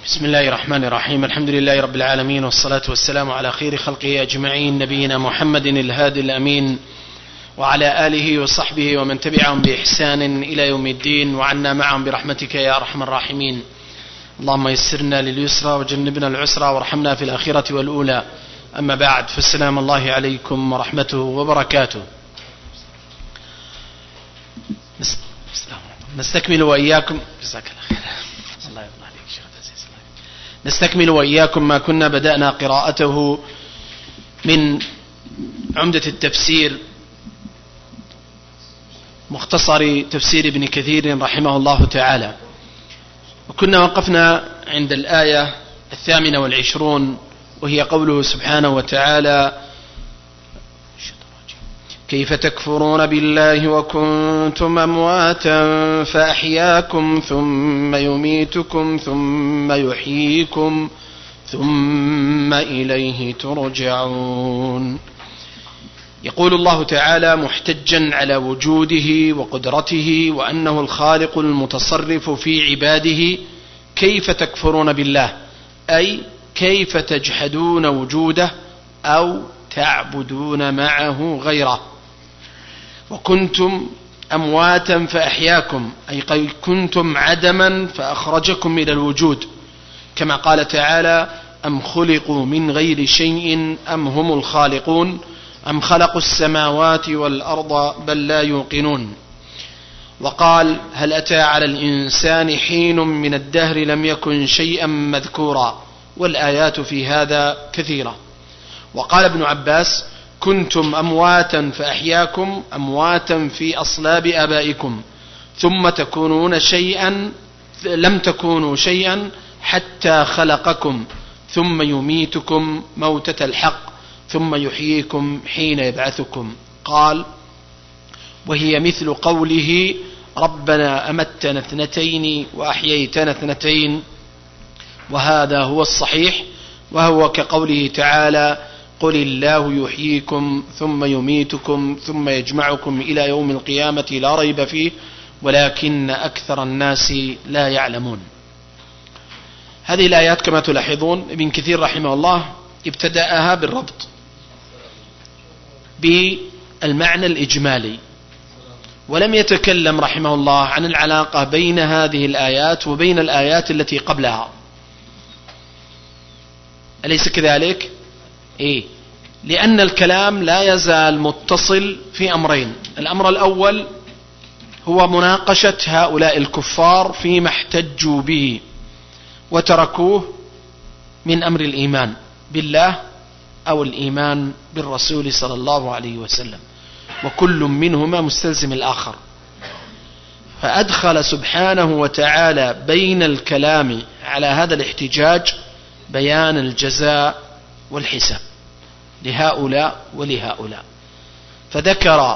بسم الله الرحمن الرحيم. الحمد لله رب العالمين، والصلاة والسلام على خير خلقه أجمعين، نبينا محمد الهادي الأمين، وعلى آله وصحبه ومن تبعهم بإحسان إلى يوم الدين، وعنا معهم برحمتك يا أرحم الراحمين. اللهم يسرنا لليسرى وجنبنا العسرى، وارحمنا في الآخرة والأولى. أما بعد، فالسلام الله عليكم ورحمته وبركاته. نستكمل وإياكم نستكمل وإياكم ما كنا بدأنا قراءته من عمدة التفسير، مختصر تفسير ابن كثير رحمه الله تعالى، وكنا وقفنا عند الآية 28، وهي قوله سبحانه وتعالى: كيف تكفرون بالله وكنتم أمواتا فأحياكم ثم يميتكم ثم يحييكم ثم إليه ترجعون. يقول الله تعالى محتجا على وجوده وقدرته وأنه الخالق المتصرف في عباده: كيف تكفرون بالله، أي كيف تجحدون وجوده أو تعبدون معه غيره. وكنتم أمواتا فأحياكم، أي كنتم عدما فأخرجكم إلى الوجود، كما قال تعالى: أم خلقوا من غير شيء أم هم الخالقون أم خلقوا السماوات والأرض بل لا يوقنون. وقال: هل أتى على الإنسان حين من الدهر لم يكن شيئا مذكورا. والآيات في هذا كثيرة. وقال ابن عباس: كنتم أمواتا فأحياكم، أمواتا في أصلاب آبائكم، ثم تكونون شيئا لم تكونوا شيئا حتى خلقكم، ثم يميتكم موتة الحق، ثم يحييكم حين يبعثكم. قال: وهي مثل قوله: ربنا أمتنا اثنتين وأحييتنا اثنتين. وهذا هو الصحيح، وهو كقوله تعالى: قل الله يحييكم ثم يميتكم ثم يجمعكم إلى يوم القيامة لا ريب فيه ولكن أكثر الناس لا يعلمون. هذه الآيات كما تلاحظون ابن كثير رحمه الله ابتدأها بالربط بالمعنى الإجمالي، ولم يتكلم رحمه الله عن العلاقة بين هذه الآيات وبين الآيات التي قبلها. أليس كذلك؟ لأن الكلام لا يزال متصل في أمرين. الأمر الأول هو مناقشة هؤلاء الكفار فيما احتجوا به وتركوه من أمر الإيمان بالله أو الإيمان بالرسول صلى الله عليه وسلم، وكل منهما مستلزم الآخر. فأدخل سبحانه وتعالى بين الكلام على هذا الاحتجاج بيان الجزاء والحساب لهؤلاء ولهؤلاء، فذكر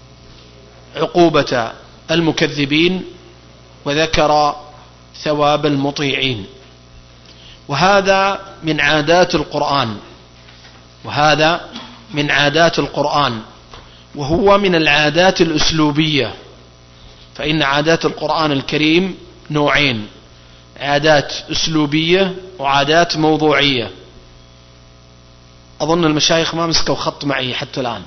عقوبة المكذبين وذكر ثواب المطيعين. وهذا من عادات القرآن، وهو من العادات الأسلوبية. فإن عادات القرآن الكريم نوعين: عادات أسلوبية وعادات موضوعية. أظن المشايخ ما مسكوا خط معي حتى الآن.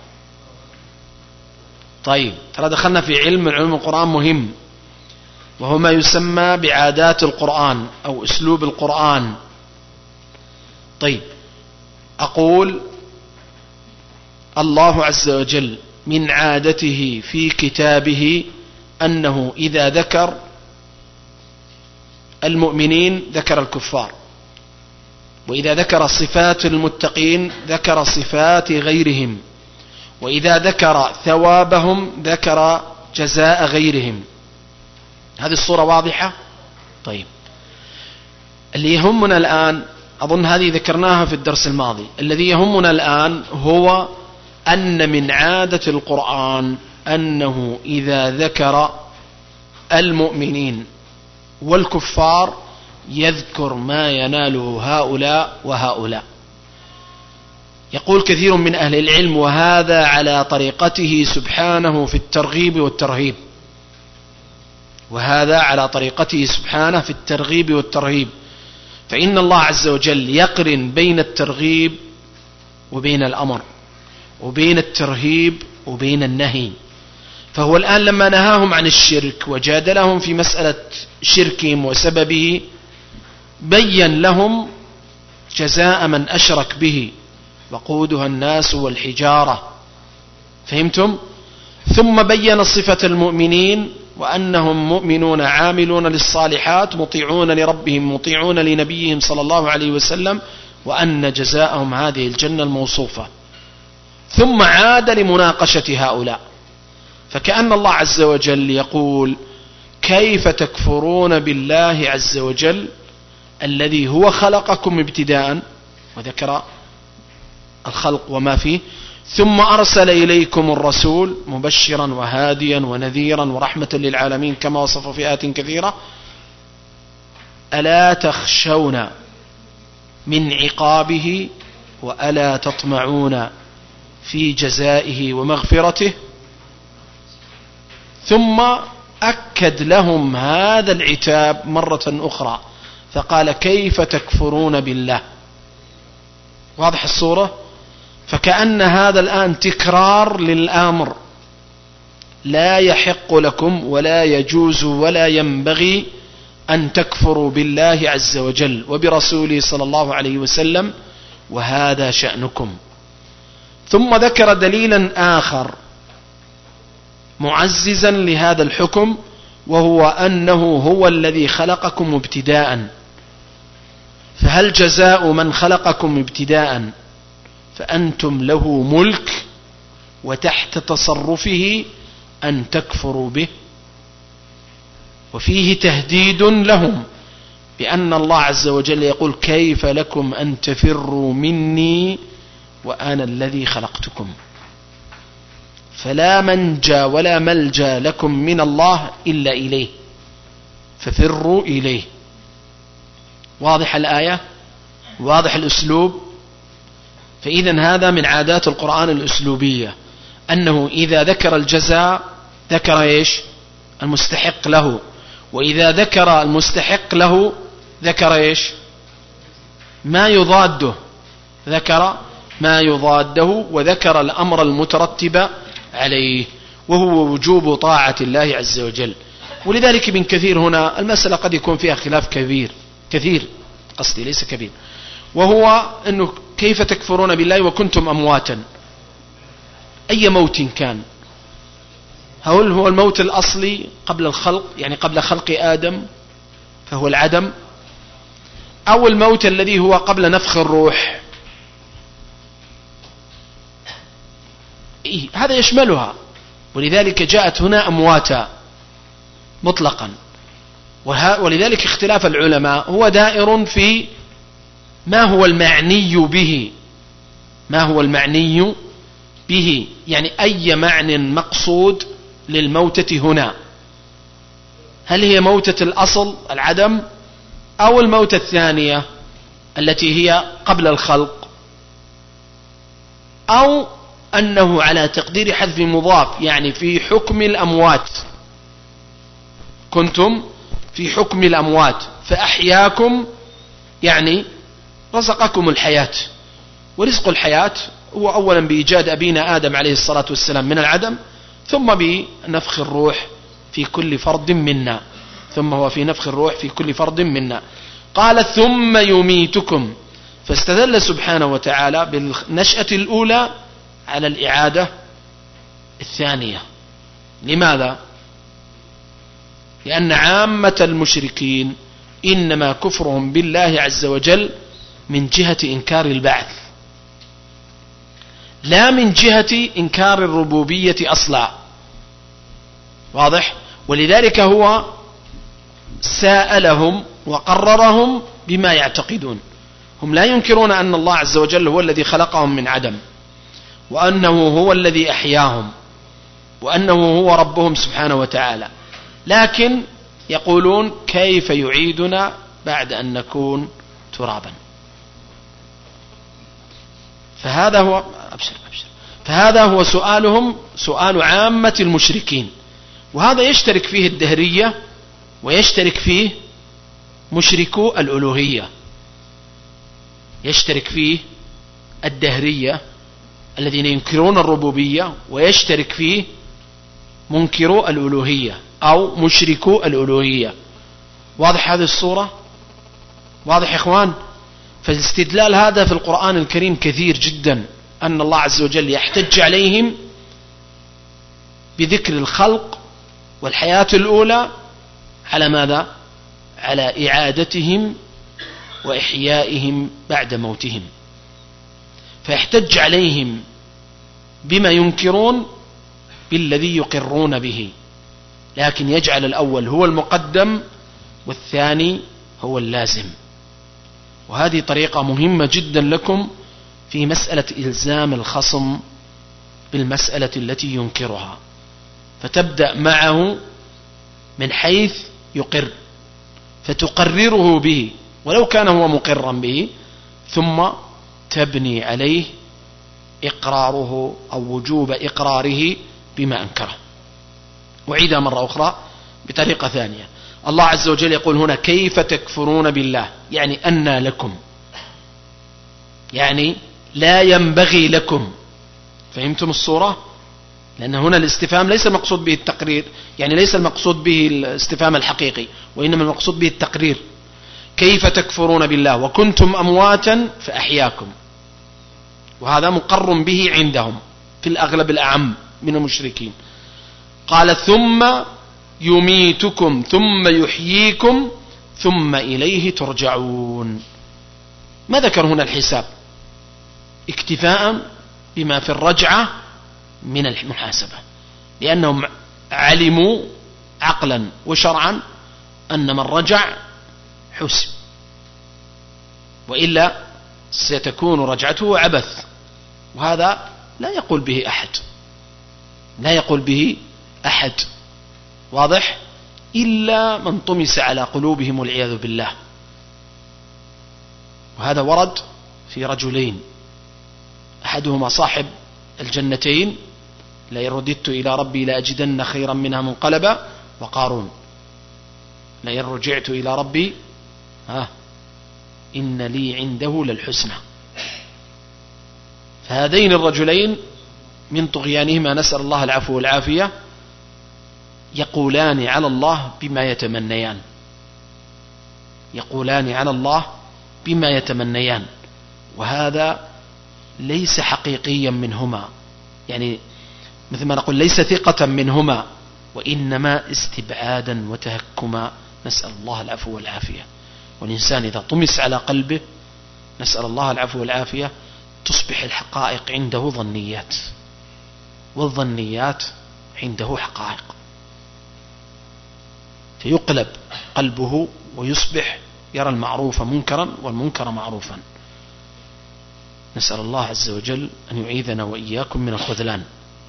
طيب، ترى دخلنا في علم من علوم القرآن مهم، وهو ما يسمى بعادات القرآن أو أسلوب القرآن. طيب، أقول الله عز وجل من عادته في كتابه أنه إذا ذكر المؤمنين ذكر الكفار، وإذا ذكر صفات المتقين ذكر صفات غيرهم، وإذا ذكر ثوابهم ذكر جزاء غيرهم. هذه الصورة واضحة؟ طيب، اللي يهمنا الآن، أظن هذه ذكرناها في الدرس الماضي، الذي يهمنا الآن هو أن من عادة القرآن أنه إذا ذكر المؤمنين والكفار يذكر ما يناله هؤلاء وهؤلاء. يقول كثير من أهل العلم: وهذا على طريقته سبحانه في الترغيب والترهيب. وهذا على طريقته سبحانه في الترغيب والترهيب. فإن الله عز وجل يقرن بين الترغيب وبين الأمر، وبين الترهيب وبين النهي. فهو الآن لما نهاهم عن الشرك وجادلهم في مسألة شركهم وسببه، بين لهم جزاء من أشرك به، وقودها الناس والحجارة. فهمتم؟ ثم بين صفة المؤمنين، وأنهم مؤمنون عاملون للصالحات مطيعون لربهم مطيعون لنبيهم صلى الله عليه وسلم، وأن جزاءهم هذه الجنة الموصوفة. ثم عاد لمناقشة هؤلاء، فكأن الله عز وجل يقول: كيف تكفرون بالله عز وجل الذي هو خلقكم ابتداء، وذكر الخلق وما فيه، ثم أرسل إليكم الرسول مبشرا وهاديا ونذيرا ورحمة للعالمين كما وصف في آيات كثيرة. ألا تخشون من عقابه وألا تطمعون في جزائه ومغفرته؟ ثم أكد لهم هذا العتاب مرة أخرى، فقال: كيف تكفرون بالله. واضح الصورة؟ فكأن هذا الآن تكرار للأمر، لا يحق لكم ولا يجوز ولا ينبغي أن تكفروا بالله عز وجل وبرسوله صلى الله عليه وسلم، وهذا شأنكم. ثم ذكر دليلا آخر معززا لهذا الحكم، وهو أنه هو الذي خلقكم ابتداء. فهل جزاء من خلقكم ابتداء فأنتم له ملك وتحت تصرفه أن تكفروا به؟ وفيه تهديد لهم بأن الله عز وجل يقول: كيف لكم أن تفروا مني وأنا الذي خلقتكم؟ فلا منجى ولا ملجأ لكم من الله إلا إليه، ففروا إليه. واضح الآية؟ واضح الأسلوب؟ فإذا هذا من عادات القرآن الأسلوبية، أنه إذا ذكر الجزاء ذكر إيش؟ المستحق له، وإذا ذكر المستحق له ذكر إيش؟ ما يضاده، ذكر ما يضاده، وذكر الأمر المترتب عليه، وهو وجوب طاعة الله عز وجل. ولذلك ابن كثير هنا المسألة قد يكون فيها خلاف كثير قصدي ليس كبير، وهو أنه كيف تكفرون بالله وكنتم أمواتا؟ أي موت كان؟ هل هو الموت الأصلي قبل الخلق، يعني قبل خلق آدم فهو العدم، أو الموت الذي هو قبل نفخ الروح؟ هذا يشملها، ولذلك جاءت هنا أمواتا مطلقا. ولذلك اختلاف العلماء هو دائر في ما هو المعني به، يعني أي معنى مقصود للموتة هنا، هل هي موتة الأصل العدم، أو الموتة الثانية التي هي قبل الخلق، أو أنه على تقدير حذف مضاف، يعني في حكم الأموات، كنتم في حكم الأموات فأحياكم، يعني رزقكم الحياة. ورزق الحياة هو أولا بإيجاد أبينا آدم عليه الصلاة والسلام من العدم، ثم بنفخ الروح في كل فرد منا، ثم هو في نفخ الروح في كل فرد منا. قال: ثم يميتكم، فاستدل سبحانه وتعالى بالنشأة الأولى على الإعادة الثانية. لماذا؟ لأن عامة المشركين إنما كفرهم بالله عز وجل من جهة إنكار البعث، لا من جهة إنكار الربوبية أصلا. واضح؟ ولذلك هو سائلهم وقررهم بما يعتقدون. هم لا ينكرون أن الله عز وجل هو الذي خلقهم من عدم، وأنه هو الذي أحياهم، وأنه هو ربهم سبحانه وتعالى، لكن يقولون: كيف يعيدنا بعد أن نكون ترابا؟ فهذا هو سؤالهم، سؤال عامة المشركين. وهذا يشترك فيه الدهرية، ويشترك فيه مشركو الألوهية، يشترك فيه الدهرية الذين ينكرون الربوبية، ويشترك فيه منكرو الألوهية أو مشركو الألوهية. واضح هذه الصورة؟ واضح يا إخوان؟ فالاستدلال هذا في القرآن الكريم كثير جدا، أن الله عز وجل يحتج عليهم بذكر الخلق والحياة الأولى على ماذا؟ على إعادتهم وإحيائهم بعد موتهم، فيحتج عليهم بما ينكرون بالذي يقرون به، لكن يجعل الأول هو المقدم والثاني هو اللازم. وهذه طريقة مهمة جدا لكم في مسألة إلزام الخصم بالمسألة التي ينكرها، فتبدأ معه من حيث يقر فتقرره به ولو كان هو مقرا به، ثم تبني عليه إقراره أو وجوب إقراره بما أنكره. وعيدها مرة أخرى بطريقة ثانية. الله عز وجل يقول هنا كيف تكفرون بالله، يعني أنى لكم، يعني لا ينبغي لكم. فهمتم الصورة؟ لأن هنا الاستفهام ليس المقصود به التقرير، يعني ليس المقصود به الاستفهام الحقيقي، وإنما المقصود به التقرير. كيف تكفرون بالله وكنتم أمواتا فأحياكم، وهذا مقر به عندهم في الأغلب الأعم من المشركين. قال ثم يميتكم ثم يحييكم ثم إليه ترجعون. ما ذكر هنا الحساب اكتفاء بما في الرجعة من المحاسبة، لأنهم علموا عقلا وشرعا أن من رجع حسب، وإلا ستكون رجعته عبث، وهذا لا يقول به أحد، لا يقول به أحد. واضح؟ إلا من طمس على قلوبهم والعياذ بالله. وهذا ورد في رجلين، أحدهما صاحب الجنتين لئن رددت إلى ربي لأجدن خيرا منها منقلبا، وقارون لئن رجعت إلى ربي إن لي عنده للحسنى. فهذين الرجلين من طغيانهما نسأل الله العفو والعافية يقولان على الله بما يتمنيان، يقولان على الله بما يتمنيان، وهذا ليس حقيقيا منهما، يعني مثل ما نقول ليس ثقة منهما، وإنما استبعادا وتهكما، نسأل الله العفو والعافية. والإنسان إذا طمس على قلبه نسأل الله العفو والعافية تصبح الحقائق عنده ظنيات، والظنيات عنده حقائق، فيقلب قلبه ويصبح يرى المعروف منكرا والمنكر معروفا. نسأل الله عز وجل أن يعيذنا وإياكم من الخذلان.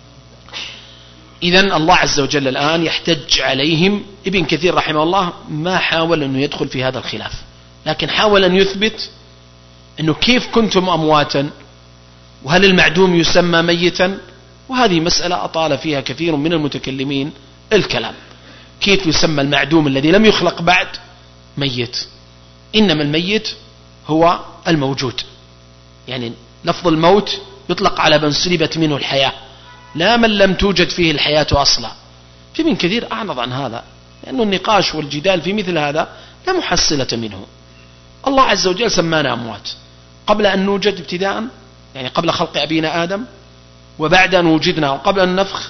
إذن الله عز وجل الآن يحتج عليهم. ابن كثير رحمه الله ما حاول أنه يدخل في هذا الخلاف، لكن حاول أن يثبت أنه كيف كنتم أمواتا، وهل المعدوم يسمى ميتا، وهذه مسألة أطال فيها كثير من المتكلمين الكلام. كيف يسمى المعدوم الذي لم يخلق بعد ميت؟ إنما الميت هو الموجود، يعني لفظ الموت يطلق على من سلبت منه الحياة، لا من لم توجد فيه الحياة أصلا. في ابن كثير أعرض عن هذا، لأنه النقاش والجدال في مثل هذا لا محصلة منه. الله عز وجل سمانا أموات قبل أن نوجد ابتداء، يعني قبل خلق أبينا آدم، وبعد أن وجدنا وقبل النفخ.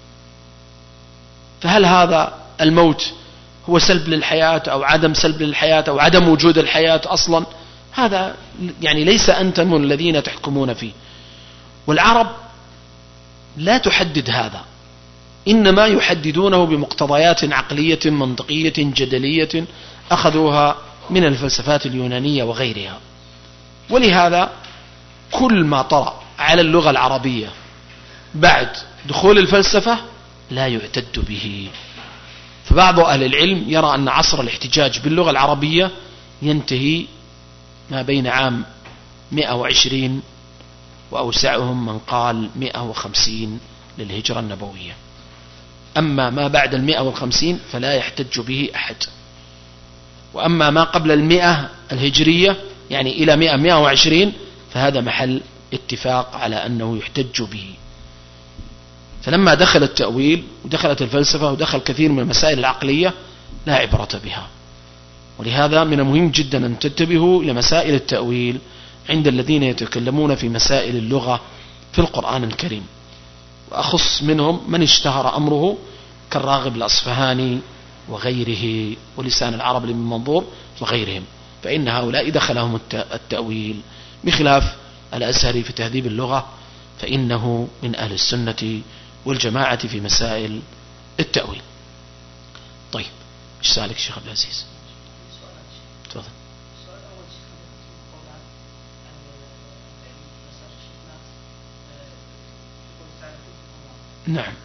فهل هذا الموت هو سلب للحياة أو عدم سلب للحياة أو عدم وجود الحياة أصلا؟ هذا يعني ليس أنتم الذين تحكمون فيه. والعرب لا تحدد هذا، إنما يحددونه بمقتضيات عقلية منطقية جدلية أخذوها من الفلسفات اليونانية وغيرها. ولهذا كل ما طرأ على اللغة العربية بعد دخول الفلسفة لا يعتد به. فبعض أهل العلم يرى أن عصر الاحتجاج باللغة العربية ينتهي ما بين عام 120 وأوسعهم من قال 150 للهجرة النبوية. أما ما بعد 150 فلا يحتج به أحد، وأما ما قبل 100 الهجرية يعني إلى 100-120 فهذا محل اتفاق على أنه يحتج به. فلما دخل التأويل ودخلت الفلسفة ودخل كثير من المسائل العقلية لا عبرة بها. ولهذا من المهم جدا أن تنتبهوا إلى مسائل التأويل عند الذين يتكلمون في مسائل اللغة في القرآن الكريم، وأخص منهم من اشتهر أمره كالراغب الأصفهاني وغيره ولسان العرب لمن منظور وغيرهم، فإن هؤلاء دخلهم التأويل، بخلاف الأزهري في تهذيب اللغة فإنه من أهل السنة والجماعة في مسائل التأويل. طيب ايش سألك شيخ عبد العزيز؟ تفضل. نعم،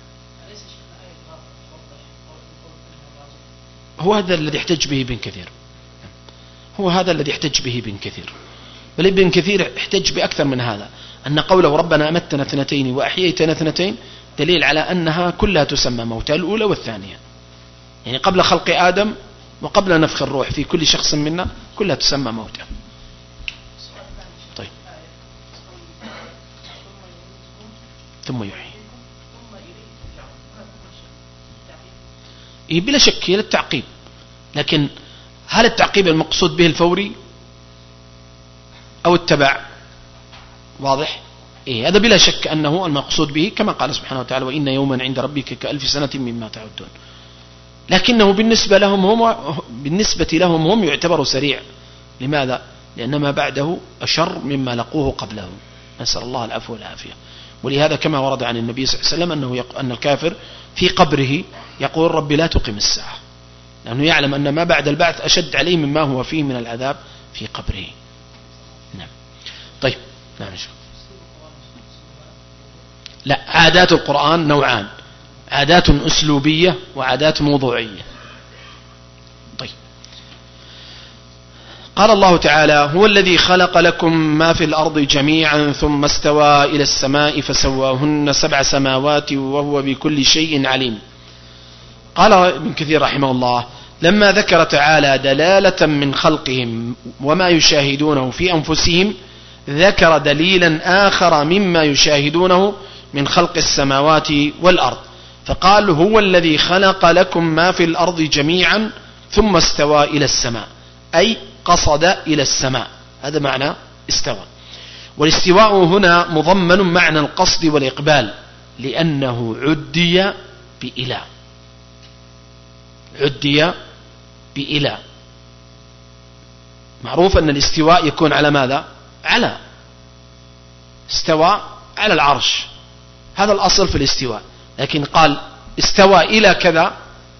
هو هذا الذي يحتج به ابن كثير، هو هذا الذي يحتج به ابن كثير، بل ابن كثير احتج بأكثر من هذا، أن قوله ربنا أمتنا 2 وأحييتنا 2 دليل على أنها كلها تسمى موتى، الأولى والثانية، يعني قبل خلق آدم وقبل نفخ الروح في كل شخص منا كلها تسمى موتى. طيب ثم يحيي، إيه بلا شك هي للتعقيب، لكن هل التعقيب المقصود به الفوري أو التبع؟ واضح؟ إيه هذا بلا شك أنه المقصود به كما قال سبحانه وتعالى وإن يوما عند ربك كألف سنة مما تعدون، لكنه بالنسبة لهم هم يعتبر سريع. لماذا؟ لأن ما بعده أشر مما لقوه قبله، نسأل الله العفو والعافية. ولهذا كما ورد عن النبي صلى الله عليه وسلم أن الكافر في قبره يقول ربي لا تقم الساعة، لأنه يعلم أن ما بعد البعث أشد عليه مما هو فيه من العذاب في قبره. نعم. طيب نعم شو. لا، عادات القرآن نوعان، عادات أسلوبية وعادات موضوعية. طيب قال الله تعالى هو الذي خلق لكم ما في الأرض جميعا ثم استوى إلى السماء فسواهن 7 سماوات وهو بكل شيء عليم. قال ابن كثير رحمه الله لما ذكر تعالى دلالة من خلقهم وما يشاهدونه في أنفسهم ذكر دليلا آخر مما يشاهدونه من خلق السماوات والأرض، فقال هو الذي خلق لكم ما في الأرض جميعا ثم استوى إلى السماء، أي قصد إلى السماء، هذا معنى استوى. والاستواء هنا مضمن معنى القصد والإقبال، لأنه عدي بإله، عدي بإله. معروف أن الاستواء يكون على ماذا؟ على استوى على العرش، هذا الأصل في الاستواء، لكن قال استوى إلى كذا،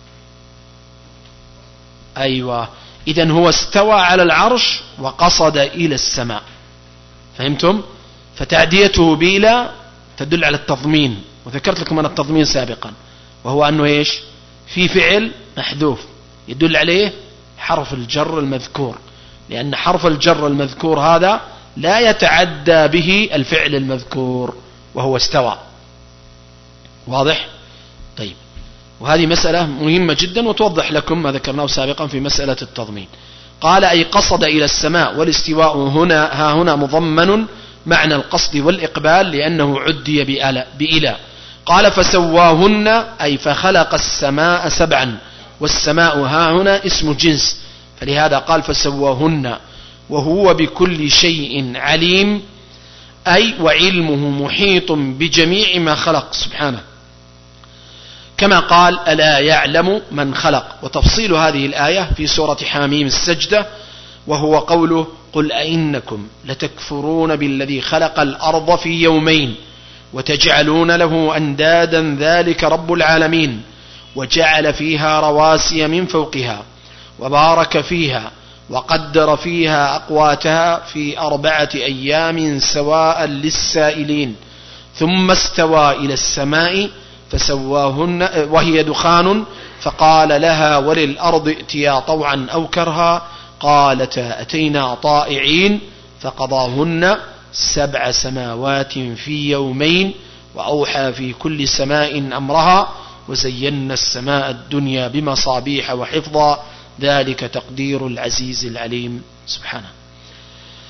أيوة، إذن هو استوى على العرش وقصد إلى السماء، فهمتم؟ فتعديته بإلى تدل على التضمين، وذكرت لكم أن التضمين سابقا، وهو أنه إيش؟ في فعل محذوف يدل عليه حرف الجر المذكور، لأن حرف الجر المذكور هذا لا يتعدى به الفعل المذكور وهو استوى. واضح؟ طيب، وهذه مسألة مهمة جدا وتوضح لكم ما ذكرناه سابقا في مسألة التضمين. قال أي قصد إلى السماء، والاستواء هنا مضمن معنى القصد والإقبال لأنه عدي بإله. قال فسواهن أي فخلق السماء 7، والسماء هنا اسم جنس، فلهذا قال فسواهن وهو بكل شيء عليم، أي وعلمه محيط بجميع ما خلق سبحانه، كما قال ألا يعلم من خلق. وتفصيل هذه الآية في سورة حاميم السجدة، وهو قوله قل أئنكم لتكفرون بالذي خلق الأرض في يومين وتجعلون له أندادا ذلك رب العالمين وجعل فيها رواسي من فوقها وبارك فيها وقدر فيها أقواتها في 4 أيام سواء للسائلين ثم استوى إلى السماء فسواهن وهي دخان فقال لها وللأرض ائتيا طوعا أو كرها قالتا أتينا طائعين فقضاهن 7 سماوات في يومين وأوحى في كل سماء أمرها وزينا السماء الدنيا بمصابيح وحفظا ذلك تقدير العزيز العليم سبحانه.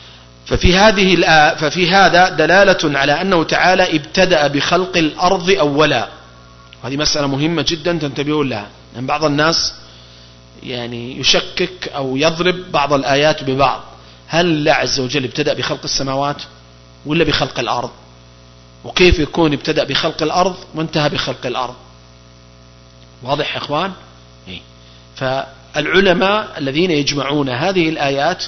ففي هذا دلالة على أنه تعالى ابتدأ بخلق الأرض أولا. وهذه مسألة مهمة جدا تنتبهون لها، لأن بعض الناس يعني يشكك أو يضرب بعض الآيات ببعض. هل الله عز وجل ابتدأ بخلق السماوات ولا بخلق الأرض؟ وكيف يكون ابتدأ بخلق الأرض وانتهى بخلق الأرض؟ واضح يا إخوان؟ فالعلماء الذين يجمعون هذه الآيات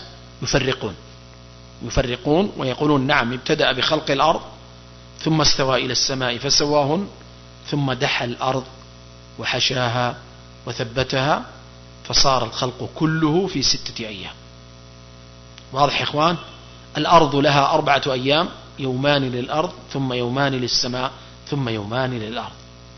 يفرقون ويقولون نعم ابتدأ بخلق الأرض ثم استوى إلى السماء فسواهن ثم دحى الأرض وحشاها وثبتها فصار الخلق كله في 6 أيام. واضح يا إخوان؟ الأرض لها 4 أيام، يومان للأرض ثم يومان للسماء ثم يومان للأرض.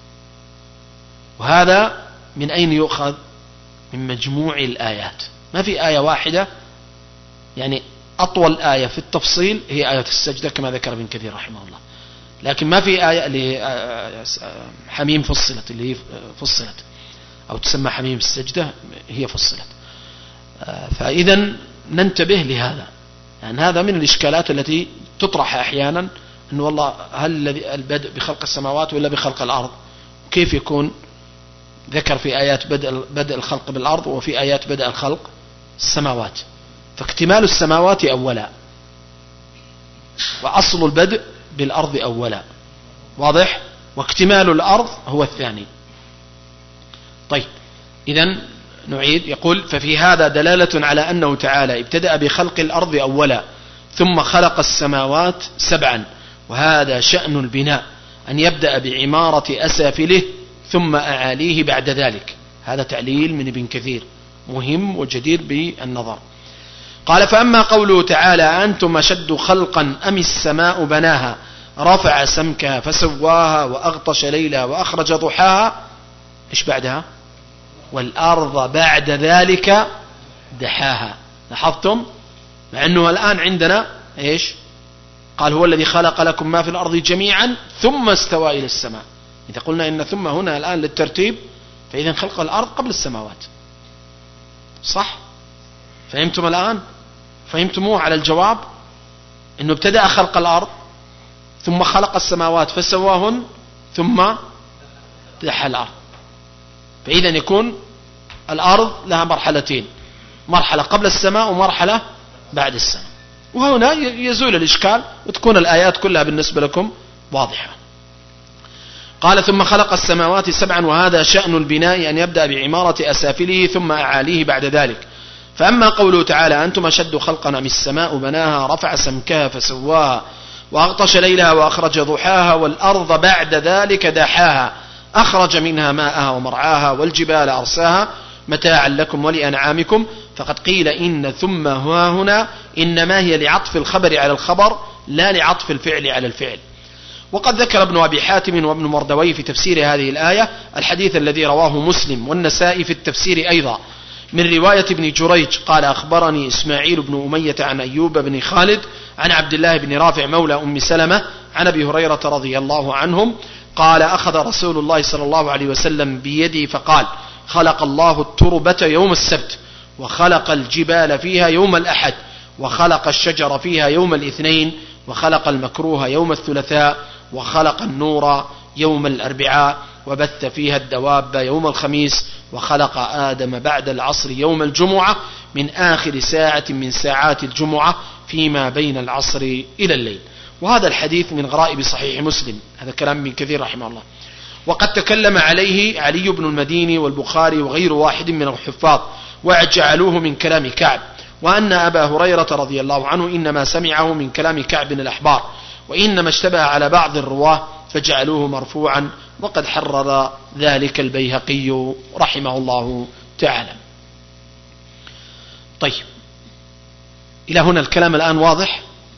وهذا من أين يؤخذ؟ من مجموع الآيات. ما في آية واحدة، يعني أطول آية في التفصيل هي آية السجدة كما ذكر ابن كثير رحمه الله، لكن ما في آية اللي حميم فصلت، اللي هي فصلت أو تسمى حميم السجدة هي فصلت. فإذا ننتبه لهذا، يعني هذا من الإشكالات التي تطرح أحيانا، أن والله هل البدء بخلق السماوات ولا بخلق الأرض؟ كيف يكون ذكر في آيات بدء الخلق بالأرض وفي آيات بدء الخلق السماوات؟ فاكتمال السماوات أولا، وأصل البدء بالأرض أولا. واضح؟ واكتمال الأرض هو الثاني. طيب إذن نعيد. يقول ففي هذا دلالة على أنه تعالى ابتدأ بخلق الأرض أولا ثم خلق السماوات 7، وهذا شأن البناء، أن يبدأ بعمارة أسافله ثم أعاليه بعد ذلك. هذا تعليل من ابن كثير مهم وجدير بالنظر. قال فأما قوله تعالى أنتم أشد خلقا أم السماء بناها رفع سمكها فسواها وأغطش ليلها وأخرج ضحاها، إيش بعدها؟ والأرض بعد ذلك دحاها. لاحظتم؟ مع أنه الآن عندنا إيش؟ قال هو الذي خلق لكم ما في الأرض جميعا ثم استوى إلى السماء. إذا قلنا إن ثم هنا الآن للترتيب، فإذا خلق الأرض قبل السماوات. صح؟ فهمتم الآن؟ فهمتموه على الجواب؟ إنه ابتدأ خلق الأرض ثم خلق السماوات فسواهن ثم دحى الأرض. فإذا يكون الأرض لها مرحلتين، مرحلة قبل السماء ومرحلة بعد السماء. وهنا يزول الإشكال وتكون الآيات كلها بالنسبة لكم واضحة. قال ثم خلق السماوات 7، وهذا شأن البناء، أن يبدأ بعمارة أسافله ثم أعاليه بعد ذلك. فأما قوله تعالى أنتم أشد خلقا أم السماء بناها رفع سمكها فسواها وأغطش ليلها وأخرج ضحاها والأرض بعد ذلك دحاها أخرج منها ماءها ومرعاها والجبال أرساها متاعا لكم ولأنعامكم. فقد قيل إن ثم هنا إنما هي لعطف الخبر على الخبر لا لعطف الفعل على الفعل. وقد ذكر ابن أبي حاتم وابن مردوي في تفسير هذه الآية الحديث الذي رواه مسلم والنسائي في التفسير أيضا من رواية ابن جريج قال أخبرني إسماعيل بن أمية عن أيوب بن خالد عن عبد الله بن رافع مولى أم سلمة عن أبي هريرة رضي الله عنهم قال أخذ رسول الله صلى الله عليه وسلم بيدي فقال خلق الله التربة يوم السبت وخلق الجبال فيها يوم الأحد وخلق الشجر فيها يوم الاثنين وخلق المكروه يوم الثلاثاء وخلق النور يوم الأربعاء وبث فيها الدواب يوم الخميس وخلق آدم بعد العصر يوم الجمعة من آخر ساعة من ساعات الجمعة فيما بين العصر إلى الليل. وهذا الحديث من غرائب صحيح مسلم، هذا كلام من كثير رحمه الله. وقد تكلم عليه علي بن المديني والبخاري وغير واحد من الحفاظ وجعلوه من كلام كعب، وأن أبا هريرة رضي الله عنه إنما سمعه من كلام كعب الأحبار، وإنما اشتبه على بعض الرواه فجعلوه مرفوعا، وقد حرر ذلك البيهقي رحمه الله تعالى. طيب إلى هنا الكلام الآن واضح؟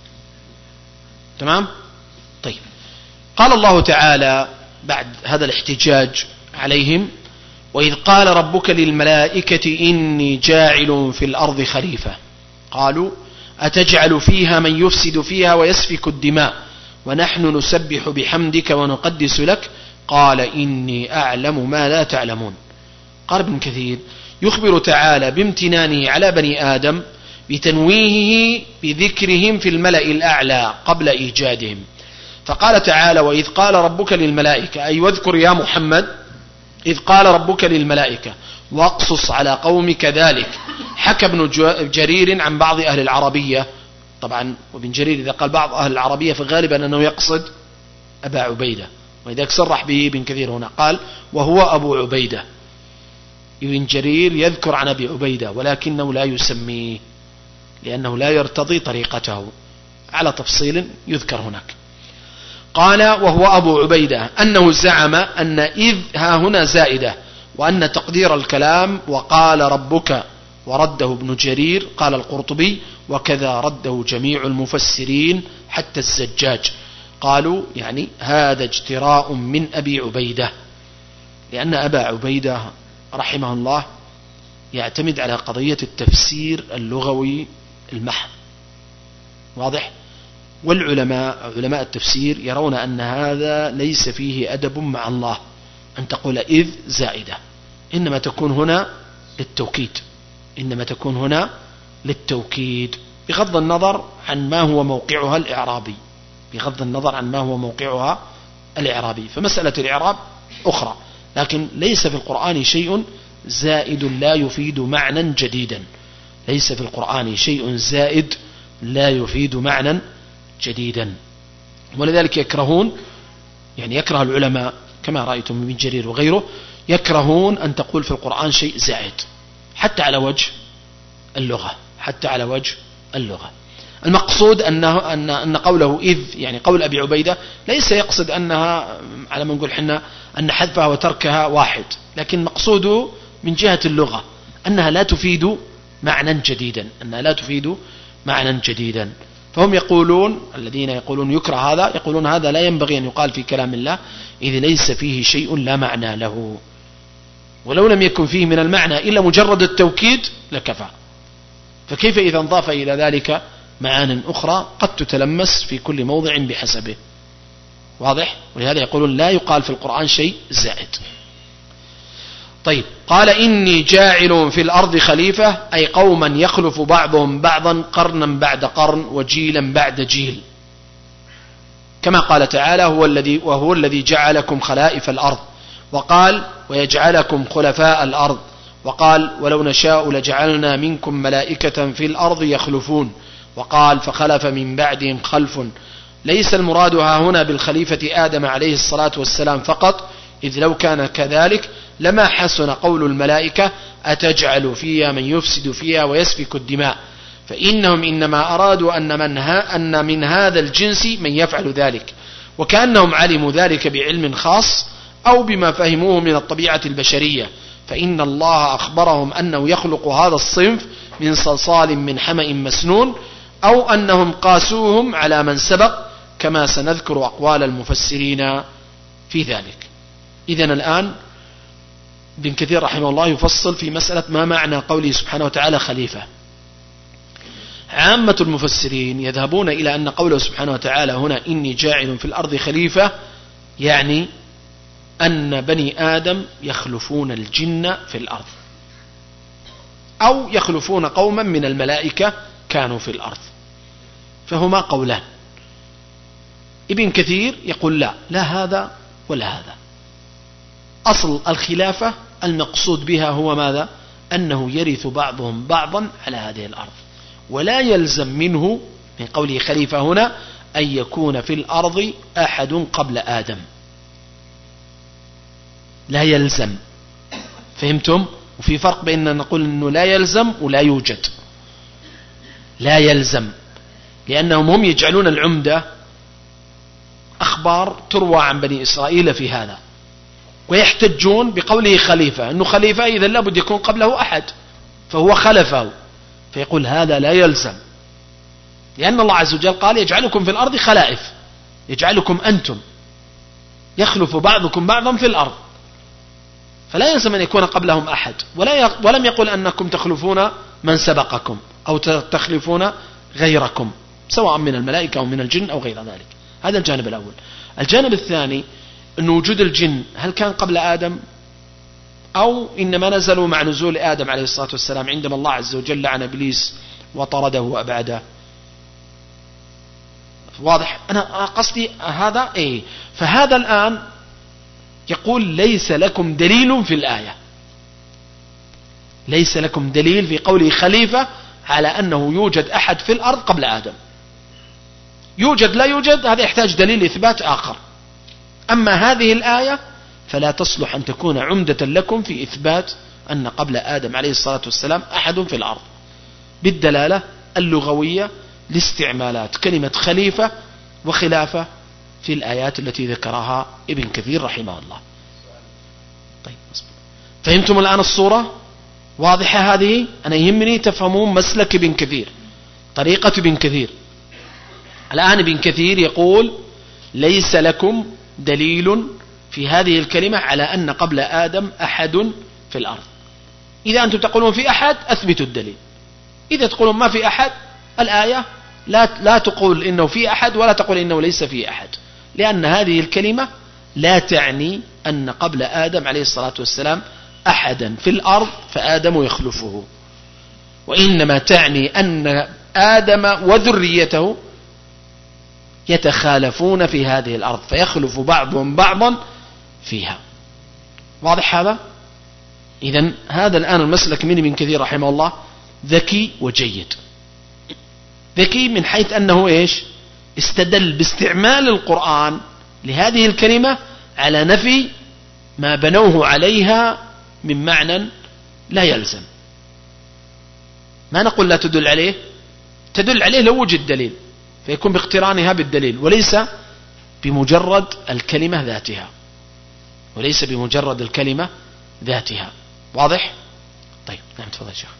تمام؟ طيب قال الله تعالى بعد هذا الاحتجاج عليهم وإذ قال ربك للملائكة إني جاعل في الأرض خليفة قالوا أتجعل فيها من يفسد فيها ويسفك الدماء ونحن نسبح بحمدك ونقدس لك قال إني أعلم ما لا تعلمون. قال ابن كثير يخبر تعالى بامتنانه على بني آدم بتنويهه بذكرهم في الملأ الأعلى قبل إيجادهم. فقال تعالى: وإذ قال ربك للملائكة، أي واذكر يا محمد إذ قال ربك للملائكة واقصص على قومك ذلك. حكى ابن جرير عن بعض أهل العربية، طبعا وابن جرير إذا قال بعض أهل العربية فغالبا أنه يقصد أبا عبيدة، وإذا صرح به ابن كثير هنا قال وهو أبو عبيدة. ابن جرير يذكر عن أبي عبيدة ولكنه لا يسميه لأنه لا يرتضي طريقته، على تفصيل يذكر هناك. قال وهو أبو عبيدة أنه زعم أن إذ ها هنا زائدة، وأن تقدير الكلام وقال ربك، ورده ابن جرير. قال القرطبي وكذا رده جميع المفسرين حتى الزجاج، قالوا يعني هذا اجتراء من أبي عبيدة، لأن أبا عبيدة رحمه الله يعتمد على قضية التفسير اللغوي المحض، واضح؟ والعلماء علماء التفسير يرون أن هذا ليس فيه أدب مع الله أن تقول إذ زائدة، إنما تكون هنا للتوكيد، إنما تكون هنا للتوكيد بغض النظر عن ما هو موقعها الإعرابي، بغض النظر عن ما هو موقعها الإعرابي. فمسألة الإعراب أخرى، لكن ليس في القرآن شيء زائد لا يفيد معنى جديدا، ليس في القرآن شيء زائد لا يفيد معنى جديدا. ولذلك يكرهون، يعني يكره العلماء كما رأيتم من جرير وغيره، يكرهون أن تقول في القرآن شيء زائد حتى على وجه اللغة، حتى على وجه اللغة. المقصود أن قوله إذ، يعني قول أبي عبيدة ليس يقصد أنها على ما نقول حنا أن حذفها وتركها واحد، لكن مقصوده من جهة اللغة أنها لا تفيد معنى جديدا، أنها لا تفيد معنى جديدا. فهم يقولون، الذين يقولون يكره هذا، يقولون هذا لا ينبغي أن يقال في كلام الله إذ ليس فيه شيء لا معنى له، ولو لم يكن فيه من المعنى إلا مجرد التوكيد لكفى، فكيف إذا انضاف إلى ذلك معان أخرى قد تتلمس في كل موضع بحسبه، واضح؟ ولهذا يقولون لا يقال في القرآن شيء زائد. طيب، قال إني جاعل في الأرض خليفة، أي قوما يخلف بعضهم بعضا قرنا بعد قرن وجيلا بعد جيل، كما قال تعالى وهو الذي جعلكم خلائف الأرض، وقال ويجعلكم خلفاء الأرض، وقال ولو نشاء لجعلنا منكم ملائكة في الأرض يخلفون، وقال فخلف من بعدهم خلف. ليس المراد هنا بالخليفة آدم عليه الصلاة والسلام فقط، إذ لو كان كذلك لما حسن قول الملائكة أتجعل فيها من يفسد فيها ويسفك الدماء، فإنهم إنما أرادوا أن من هذا الجنس من يفعل ذلك، وكأنهم علموا ذلك بعلم خاص أو بما فهموه من الطبيعة البشرية، فإن الله أخبرهم أنه يخلق هذا الصنف من صلصال من حمأ مسنون، أو أنهم قاسوهم على من سبق، كما سنذكر أقوال المفسرين في ذلك. إذن الآن ابن كثير رحمه الله يفصل في مسألة ما معنى قوله سبحانه وتعالى خليفة. عامة المفسرين يذهبون إلى أن قوله سبحانه وتعالى هنا إني جاعل في الأرض خليفة يعني أن بني آدم يخلفون الجن في الأرض، أو يخلفون قوما من الملائكة كانوا في الأرض، فهما قولان. ابن كثير يقول لا هذا ولا هذا، أصل الخلافة المقصود بها هو ماذا؟ أنه يرث بعضهم بعضا على هذه الأرض، ولا يلزم منه من قوله خليفة هنا أن يكون في الأرض أحد قبل آدم، لا يلزم. فهمتم؟ وفي فرق بين أن نقول أنه لا يلزم ولا يوجد. لا يلزم لأنهم هم يجعلون العمدة أخبار تروى عن بني إسرائيل في هذا، ويحتجون بقوله خليفة، أنه خليفة إذا لابد يكون قبله أحد فهو خلفه، فيقول هذا لا يلزم، لأن الله عز وجل قال يجعلكم في الأرض خلائف، يجعلكم أنتم يخلف بعضكم بعضا في الأرض، فلا يلزم أن يكون قبلهم أحد، ولم يقل أنكم تخلفون من سبقكم أو تخلفون غيركم سواء من الملائكة أو من الجن أو غير ذلك. هذا الجانب الأول. الجانب الثاني أن وجود الجن هل كان قبل آدم أو إنما نزلوا مع نزول آدم عليه الصلاة والسلام عندما الله عز وجل لعن إبليس وطرده وأبعده. واضح؟ أنا قصدي هذا إيه. فهذا الآن يقول ليس لكم دليل في الآية، ليس لكم دليل في قوله خليفة على أنه يوجد أحد في الأرض قبل آدم. يوجد لا يوجد هذا يحتاج دليل إثبات آخر. أما هذه الآية فلا تصلح أن تكون عمدة لكم في إثبات أن قبل آدم عليه الصلاة والسلام أحد في الأرض، بالدلالة اللغوية لاستعمالات كلمة خليفة وخلافة في الآيات التي ذكرها ابن كثير رحمه الله. طيب فهمتم الآن الصورة واضحة هذه؟ أنا يهمني تفهمون مسلك ابن كثير، طريقة ابن كثير. الآن ابن كثير يقول ليس لكم دليل في هذه الكلمة على أن قبل آدم أحد في الأرض. إذا أنتم تقولون في أحد أثبتوا الدليل، إذا تقولون ما في أحد الآية لا تقول إنه في أحد ولا تقول إنه ليس في أحد، لأن هذه الكلمة لا تعني أن قبل آدم عليه الصلاة والسلام أحدا في الأرض فآدم يخلفه، وإنما تعني أن آدم وذريته يتخالفون في هذه الأرض فيخلف بعضهم بعضا فيها. واضح هذا؟ إذن هذا الآن المسلك من ابن كثير رحمه الله ذكي وجيد. ذكي من حيث أنه إيش؟ استدل باستعمال القرآن لهذه الكلمة على نفي ما بنوه عليها من معنى لا يلزم. ما نقول لا تدل عليه، تدل عليه لو وجد دليل فيكون باقترانها بالدليل، وليس بمجرد الكلمة ذاتها، وليس بمجرد الكلمة ذاتها. واضح؟ طيب نعم تفضل شيخ.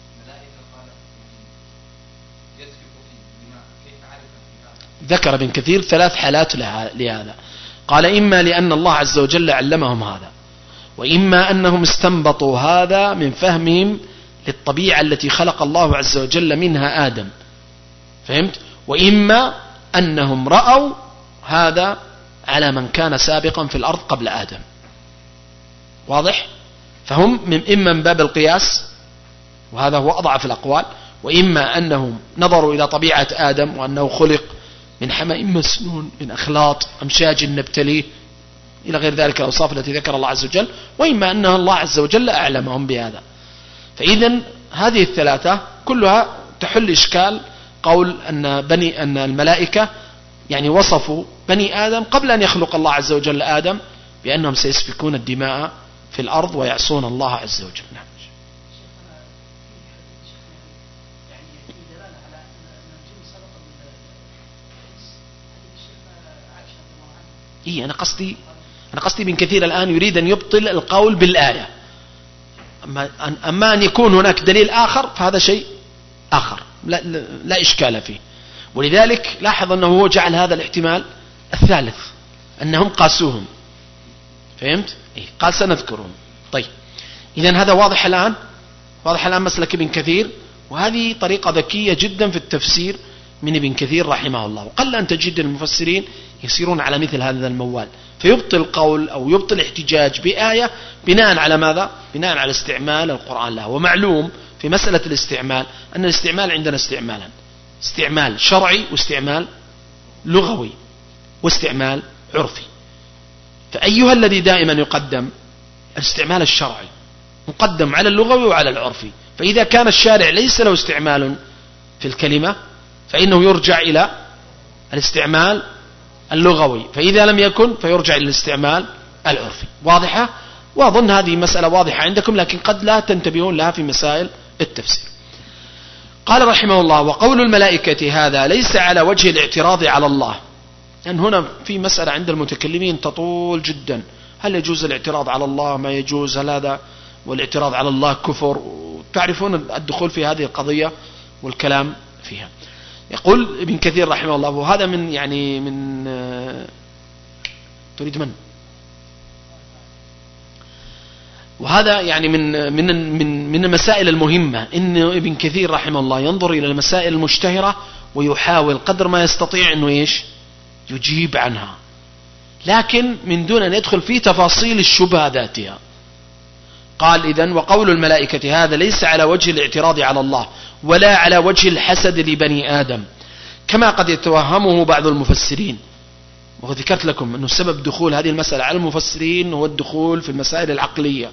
ذكر ابن كثير 3 حالات لهذا. قال إما لأن الله عز وجل علمهم هذا، وإما أنهم استنبطوا هذا من فهمهم للطبيعة التي خلق الله عز وجل منها آدم، فهمت؟ وإما أنهم رأوا هذا على من كان سابقا في الأرض قبل آدم. واضح؟ فهم إما من باب القياس وهذا هو أضعف الأقوال، وإما أنهم نظروا إلى طبيعة آدم وأنه خلق من حمأ مسنون من أخلاط أمشاج نبتليه إلى غير ذلك الأوصاف التي ذكر الله عز وجل، وإما أن الله عز وجل أعلمهم بهذا. فإذن هذه الثلاثة كلها تحل إشكال قول أن الملائكة يعني وصفوا بني آدم قبل أن يخلق الله عز وجل آدم بأنهم سيسفكون الدماء في الأرض ويعصون الله عز وجل. نعم. أنا قصدي ابن كثير الآن يريد أن يبطل القول بالآية، أما أن يكون هناك دليل آخر فهذا شيء آخر لا إشكال فيه. ولذلك لاحظ أنه هو جعل هذا الاحتمال الثالث أنهم قاسوهم، فهمت؟ قال سنذكرهم. طيب إذن هذا واضح الآن مسلك ابن كثير، وهذه طريقة ذكية جدا في التفسير من ابن كثير رحمه الله. وقل أن تجد المفسرين يسيرون على مثل هذا الموال فيبطل قول أو يبطل احتجاج بآية بناء على ماذا؟ بناء على استعمال القرآن له. ومعلوم في مسألة الاستعمال أن الاستعمال عندنا استعمالا: استعمال شرعي واستعمال لغوي واستعمال عرفي. فأيها الذي دائما يقدم؟ الاستعمال الشرعي مقدم على اللغوي وعلى العرفي. فإذا كان الشارع ليس له استعمال في الكلمة فإنه يرجع إلى الاستعمال اللغوي، فإذا لم يكن فيرجع إلى الاستعمال العرفي. واضحة؟ وأظن هذه مسألة واضحة عندكم، لكن قد لا تنتبهون لها في مسائل التفسير. قال رحمه الله: وقول الملائكة هذا ليس على وجه الاعتراض على الله. لأن هنا في مسألة عند المتكلمين تطول جدا: هل يجوز الاعتراض على الله؟ ما يجوز؟ هل هذا والاعتراض على الله كفر؟ تعرفون الدخول في هذه القضية والكلام فيها. يقول ابن كثير رحمه الله، وهذا من تريد من؟ وهذا يعني من المسائل المهمة، إن ابن كثير رحمه الله ينظر إلى المسائل المشتهرة ويحاول قدر ما يستطيع إنه يجيب عنها، لكن من دون أن يدخل في تفاصيل الشبهة ذاتها. قال إذن وقول الملائكة هذا ليس على وجه الاعتراض على الله ولا على وجه الحسد لبني آدم كما قد يتوهمه بعض المفسرين. وذكرت لكم أنه سبب دخول هذه المسألة على المفسرين هو الدخول في المسائل العقلية،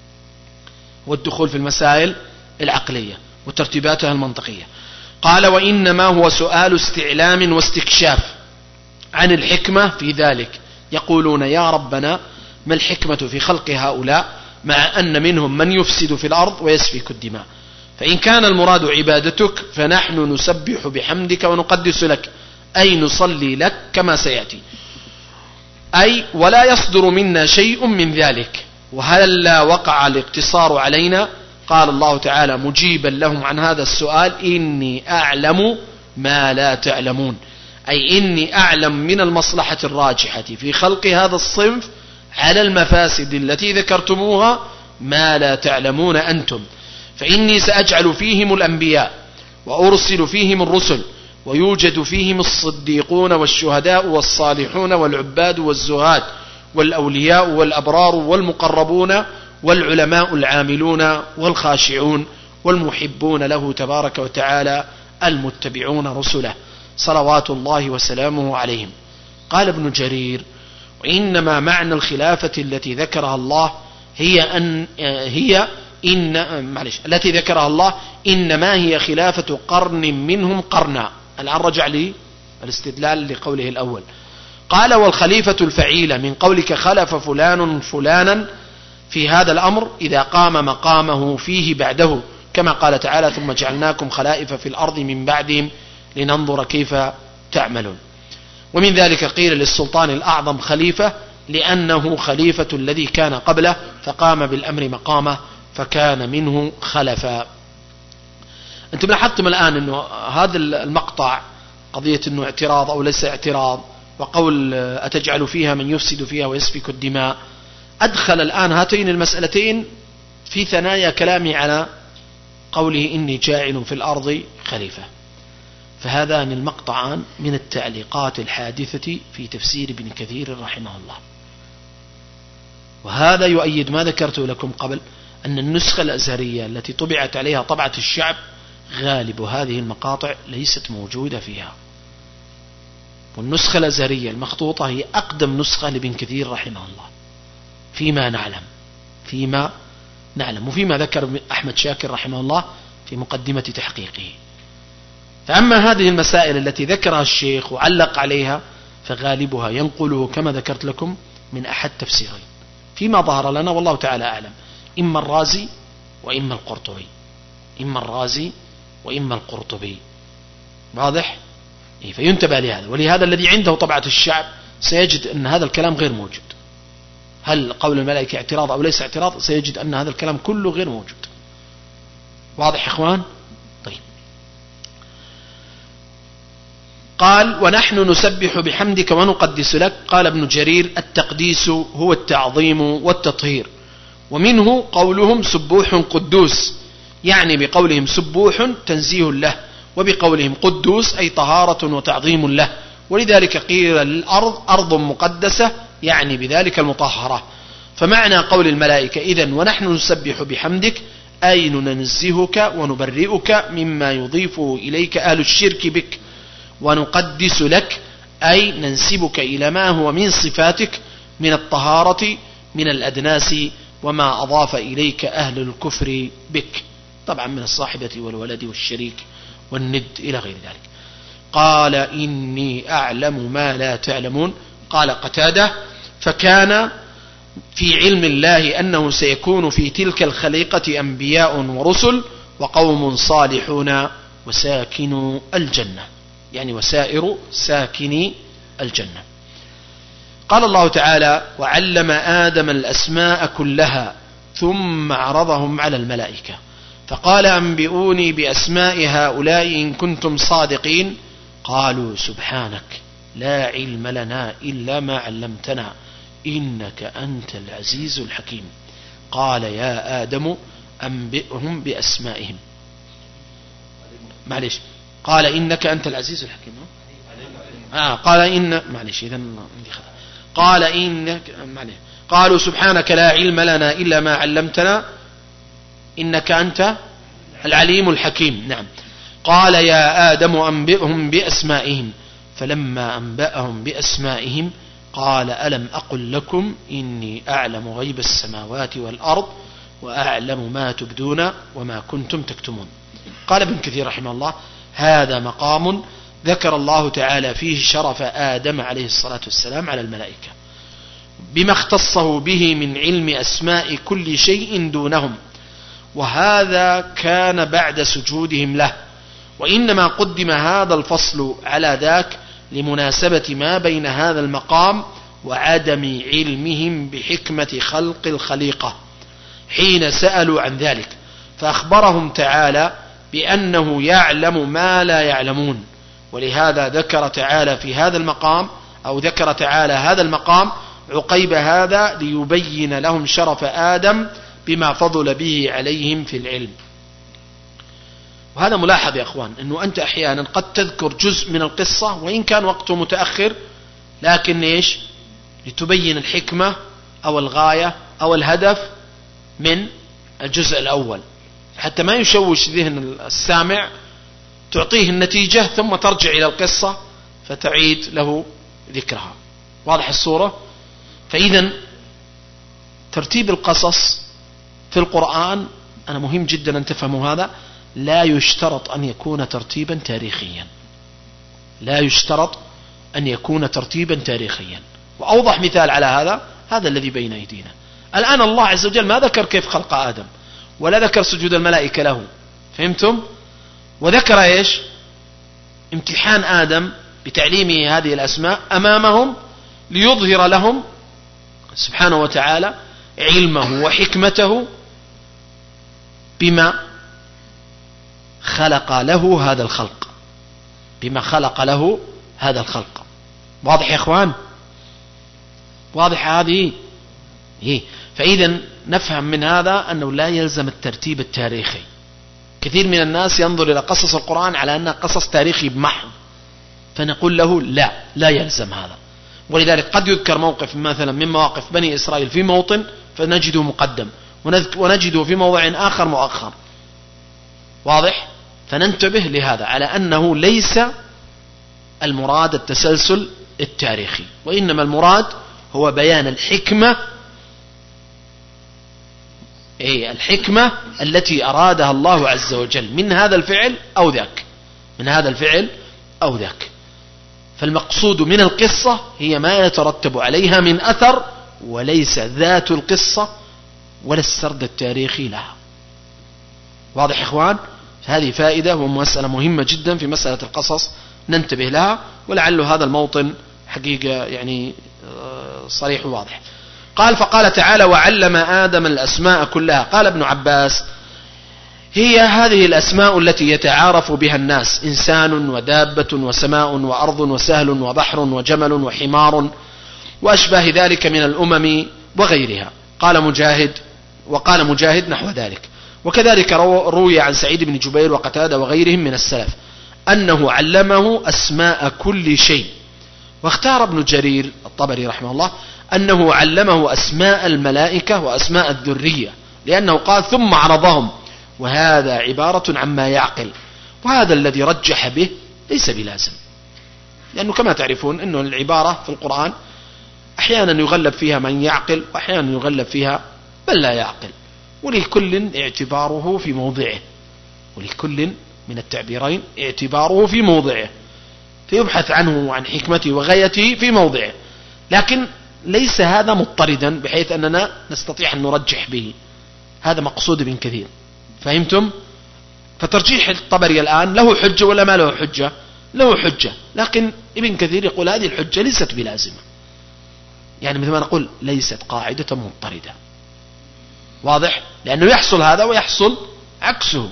العقلية وترتيباتها المنطقية. قال وإنما هو سؤال استعلام واستكشاف عن الحكمة في ذلك. يقولون يا ربنا ما الحكمة في خلق هؤلاء مع أن منهم من يفسد في الأرض ويسفك الدماء؟ فإن كان المراد عبادتك فنحن نسبح بحمدك ونقدس لك، أي نصلي لك كما سيأتي، أي ولا يصدر منا شيء من ذلك. وهلا وقع الاقتصار علينا؟ قال الله تعالى مجيبا لهم عن هذا السؤال إني أعلم ما لا تعلمون، أي إني أعلم من المصلحة الراجحة في خلق هذا الصنف على المفاسد التي ذكرتموها ما لا تعلمون أنتم، فإني سأجعل فيهم الأنبياء وأرسل فيهم الرسل ويوجد فيهم الصديقون والشهداء والصالحون والعباد والزهاد والأولياء والأبرار والمقربون والعلماء العاملون والخاشعون والمحبون له تبارك وتعالى المتبعون رسله صلوات الله وسلامه عليهم. قال ابن جرير وإنما معنى الخلافة التي ذكرها الله التي ذكرها الله إنما هي خلافة قرن منهم قرنا. الآن رجع لي الاستدلال لقوله الأول. قال والخليفة الفعيلة من قولك خلف فلان فلانا في هذا الأمر إذا قام مقامه فيه بعده، كما قال تعالى ثم جعلناكم خلائف في الأرض من بعدهم لننظر كيف تعملون. ومن ذلك قيل للسلطان الأعظم خليفة لأنه خليفة الذي كان قبله فقام بالأمر مقامه فكان منه خلفا. أنتم لاحظتم الآن أنه هذا المقطع قضية أنه اعتراض أو ليس اعتراض وقول أتجعل فيها من يفسد فيها ويسفك الدماء، أدخل الآن هاتين المسألتين في ثنايا كلامي على قوله إني جاعل في الأرض خليفة. فهذان المقطعان من التعليقات الحادثة في تفسير ابن كثير رحمه الله. وهذا يؤيد ما ذكرت لكم قبل أن النسخة الأزهرية التي طبعت عليها طبعة الشعب غالب هذه المقاطع ليست موجودة فيها، والنسخة الأزهرية المخطوطة هي أقدم نسخة لابن كثير رحمه الله فيما نعلم وفيما ذكر أحمد شاكر رحمه الله في مقدمة تحقيقه. فأما هذه المسائل التي ذكرها الشيخ وعلق عليها فغالبها ينقله كما ذكرت لكم من أحد تفسيرين فيما ظهر لنا والله تعالى أعلم، إما الرازي وإما القرطبي. واضح؟ فينتبه لهذا. ولهذا الذي عنده طبعة الشعب سيجد أن هذا الكلام غير موجود. هل قول الملائكة اعتراض أو ليس اعتراض؟ سيجد أن هذا الكلام كله غير موجود. واضح يا إخوان؟ طيب. قال ونحن نسبح بحمدك ونقدس لك. قال ابن جرير التقديس هو التعظيم والتطهير، ومنه قولهم سبوح قدوس، يعني بقولهم سبوح تنزيه له، وبقولهم قدوس أي طهارة وتعظيم له. ولذلك قيل للأرض أرض مقدسة، يعني بذلك المطهرة. فمعنى قول الملائكة إذن ونحن نسبح بحمدك أي ننزهك ونبرئك مما يضيفه إليك أهل الشرك بك، ونقدس لك أي ننسبك إلى ما هو من صفاتك من الطهارة من الأدناس وما أضاف إليك أهل الكفر بك، طبعا من الصاحبة والولد والشريك والند إلى غير ذلك. قال إني أعلم ما لا تعلمون. قال قتادة فكان في علم الله أنه سيكون في تلك الخليقة أنبياء ورسل وقوم صالحون وساكنوا الجنة، يعني وسائر ساكني الجنة. قال الله تعالى وعلم آدم الأسماء كلها ثم عرضهم على الملائكة فقال أنبئوني بأسماء هؤلاء إن كنتم صادقين. قالوا سبحانك لا علم لنا إلا ما علمتنا إنك أنت العزيز الحكيم. قال يا آدم أنبئهم بأسمائهم. معلش قال إنك أنت العزيز الحكيم. قالوا سبحانك لا علم لنا إلا ما علمتنا إنك أنت العليم الحكيم. نعم. قال يا آدم أنبئهم بأسمائهم، فلما أنبأهم بأسمائهم قال ألم أقل لكم إني أعلم غيب السماوات والأرض وأعلم ما تبدون وما كنتم تكتمون. قال ابن كثير رحمه الله هذا مقام ذكر الله تعالى فيه شرف آدم عليه الصلاة والسلام على الملائكة بما اختصه به من علم أسماء كل شيء دونهم، وهذا كان بعد سجودهم له، وإنما قدم هذا الفصل على ذاك لمناسبة ما بين هذا المقام وعدم علمهم بحكمة خلق الخليقة حين سألوا عن ذلك، فأخبرهم تعالى بأنه يعلم ما لا يعلمون. ولهذا ذكر تعالى في هذا المقام، أو ذكر تعالى هذا المقام عقيب هذا ليبين لهم شرف آدم بما فضل به عليهم في العلم. وهذا ملاحظ يا أخوان، أنه أنت أحيانا قد تذكر جزء من القصة وإن كان وقته متأخر، لكن إيش؟ لتبين الحكمة أو الغاية أو الهدف من الجزء الأول، حتى ما يشوش ذهن السامع، تعطيه النتيجة ثم ترجع إلى القصة فتعيد له ذكرها. واضح الصورة؟ فإذا ترتيب القصص في القرآن أنا مهم جدا أن تفهموا هذا، لا يشترط أن يكون ترتيبا تاريخيا، لا يشترط أن يكون ترتيبا تاريخيا. وأوضح مثال على هذا الذي بين أيدينا الآن. الله عز وجل ما ذكر كيف خلق آدم، ولا ذكر سجود الملائكة له، فهمتم؟ وذكر إيش؟ امتحان آدم بتعليمه هذه الأسماء أمامهم ليظهر لهم سبحانه وتعالى علمه وحكمته بما خلق له هذا الخلق، بما خلق له هذا الخلق. واضح يا أخوان؟ واضح هذه؟ فإذا نفهم من هذا أنه لا يلزم الترتيب التاريخي. كثير من الناس ينظر إلى قصص القرآن على أنها قصص تاريخي بمحض، فنقول له لا يلزم هذا. ولذلك قد يذكر موقف مثلا من مواقف بني إسرائيل في موطن فنجده مقدم، ونجده في موضع آخر مؤخر. واضح؟ فننتبه لهذا على أنه ليس المراد التسلسل التاريخي، وإنما المراد هو بيان الحكمة التي أرادها الله عز وجل من هذا الفعل أو ذاك، من هذا الفعل أو ذاك. فالمقصود من القصة هي ما يترتب عليها من أثر، وليس ذات القصة ولا السرد التاريخي لها. واضح يا إخوان؟ هذه فائدة ومسألة مهمة جدا في مسألة القصص ننتبه لها، ولعل هذا الموطن حقيقة يعني صريح وواضح. قال فقال تعالى وعلم آدم الأسماء كلها. قال ابن عباس هي هذه الأسماء التي يتعارف بها الناس، إنسان ودابة وسماء وأرض وسهل وبحر وجمل وحمار وأشباه ذلك من الأمم وغيرها. وقال مجاهد نحو ذلك. وكذلك روي عن سعيد بن جبير وقتادة وغيرهم من السلف أنه علمه أسماء كل شيء. واختار ابن جرير الطبري رحمه الله أنه علمه أسماء الملائكة وأسماء الذرية، لأنه قال ثم عرضهم، وهذا عبارة عما يعقل، وهذا الذي رجح به ليس بلازم، لأنه كما تعرفون أنه العبارة في القرآن أحيانا يغلب فيها من يعقل وأحيانا يغلب فيها من لا يعقل، ولكل اعتباره في موضعه، ولكل من التعبيرين اعتباره في موضعه، فيبحث عنه وعن حكمته وغايته في موضعه، لكن ليس هذا مضطردا بحيث أننا نستطيع أن نرجح به. هذا مقصود ابن كثير، فهمتم؟ فترجيح الطبري الآن له حجة ولا ما له حجة؟ له حجة، لكن ابن كثير يقول هذه الحجة ليست بلازمة، يعني مثل ما نقول ليست قاعدة مضطردة. واضح؟ لأنه يحصل هذا ويحصل عكسه.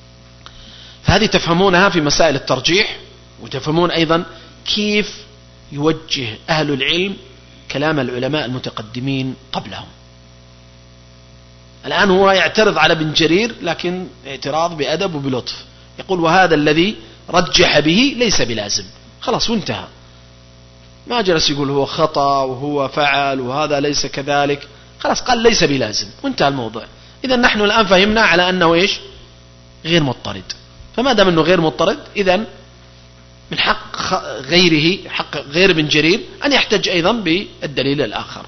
فهذه تفهمونها في مسائل الترجيح، وتفهمون أيضا كيف يوجه أهل العلم كلام العلماء المتقدمين قبلهم. الآن هو يعترض على ابن جرير، لكن اعتراض بأدب وبلطف، يقول وهذا الذي رجح به ليس بلازم، خلاص وانتهى. ما جلس يقول هو خطأ وهو فعل وهذا ليس كذلك، خلاص قال ليس بلازم وانتهى الموضوع. إذا نحن الآن فهمنا على أنه إيش؟ غير مضطرد. فما دام أنه غير مضطرد، إذن من حق غيره، حق غير ابن جرير أن يحتج أيضا بالدليل الآخر.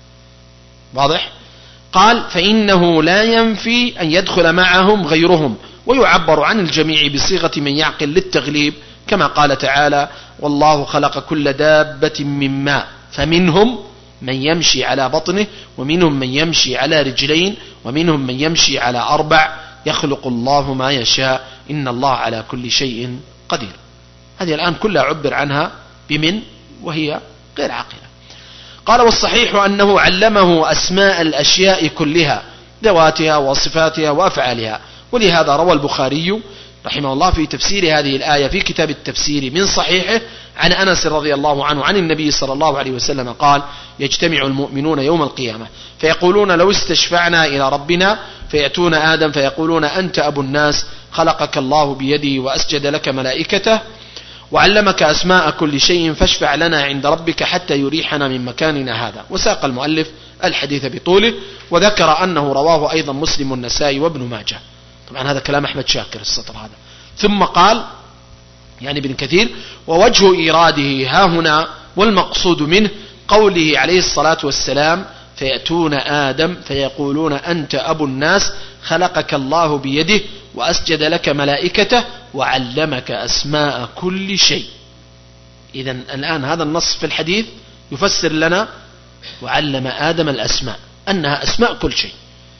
واضح؟ قال فإنه لا ينفي أن يدخل معهم غيرهم، ويعبر عن الجميع بصيغة من يعقل للتغليب، كما قال تعالى والله خلق كل دابة من ماء فمنهم من يمشي على بطنه ومنهم من يمشي على رجلين ومنهم من يمشي على 4 يخلق الله ما يشاء إن الله على كل شيء قدير. هذه الآن كلها عبر عنها بمن وهي غير عاقلة. قال والصحيح أنه علمه أسماء الأشياء كلها، ذواتها وصفاتها وأفعالها. ولهذا روى البخاري رحمه الله في تفسير هذه الآية في كتاب التفسير من صحيحه عن أنس رضي الله عنه عن النبي صلى الله عليه وسلم قال يجتمع المؤمنون يوم القيامة فيقولون لو استشفعنا إلى ربنا فيأتون آدم فيقولون أنت أبو الناس خلقك الله بيده وأسجد لك ملائكته وعلمك أسماء كل شيء فاشفع لنا عند ربك حتى يريحنا من مكاننا هذا. وساق المؤلف الحديث بطوله، وذكر أنه رواه أيضا مسلم والنسائي وابن ماجه. طبعا هذا كلام أحمد شاكر السطر هذا. ثم قال يعني ابن كثير ووجه إيراده ها هنا والمقصود منه قوله عليه الصلاة والسلام فيأتون آدم فيقولون أنت أبو الناس خلقك الله بيده وأسجد لك ملائكته وعلمك أسماء كل شيء. إذن الآن هذا النص في الحديث يفسر لنا وعلم آدم الأسماء أنها أسماء كل شيء.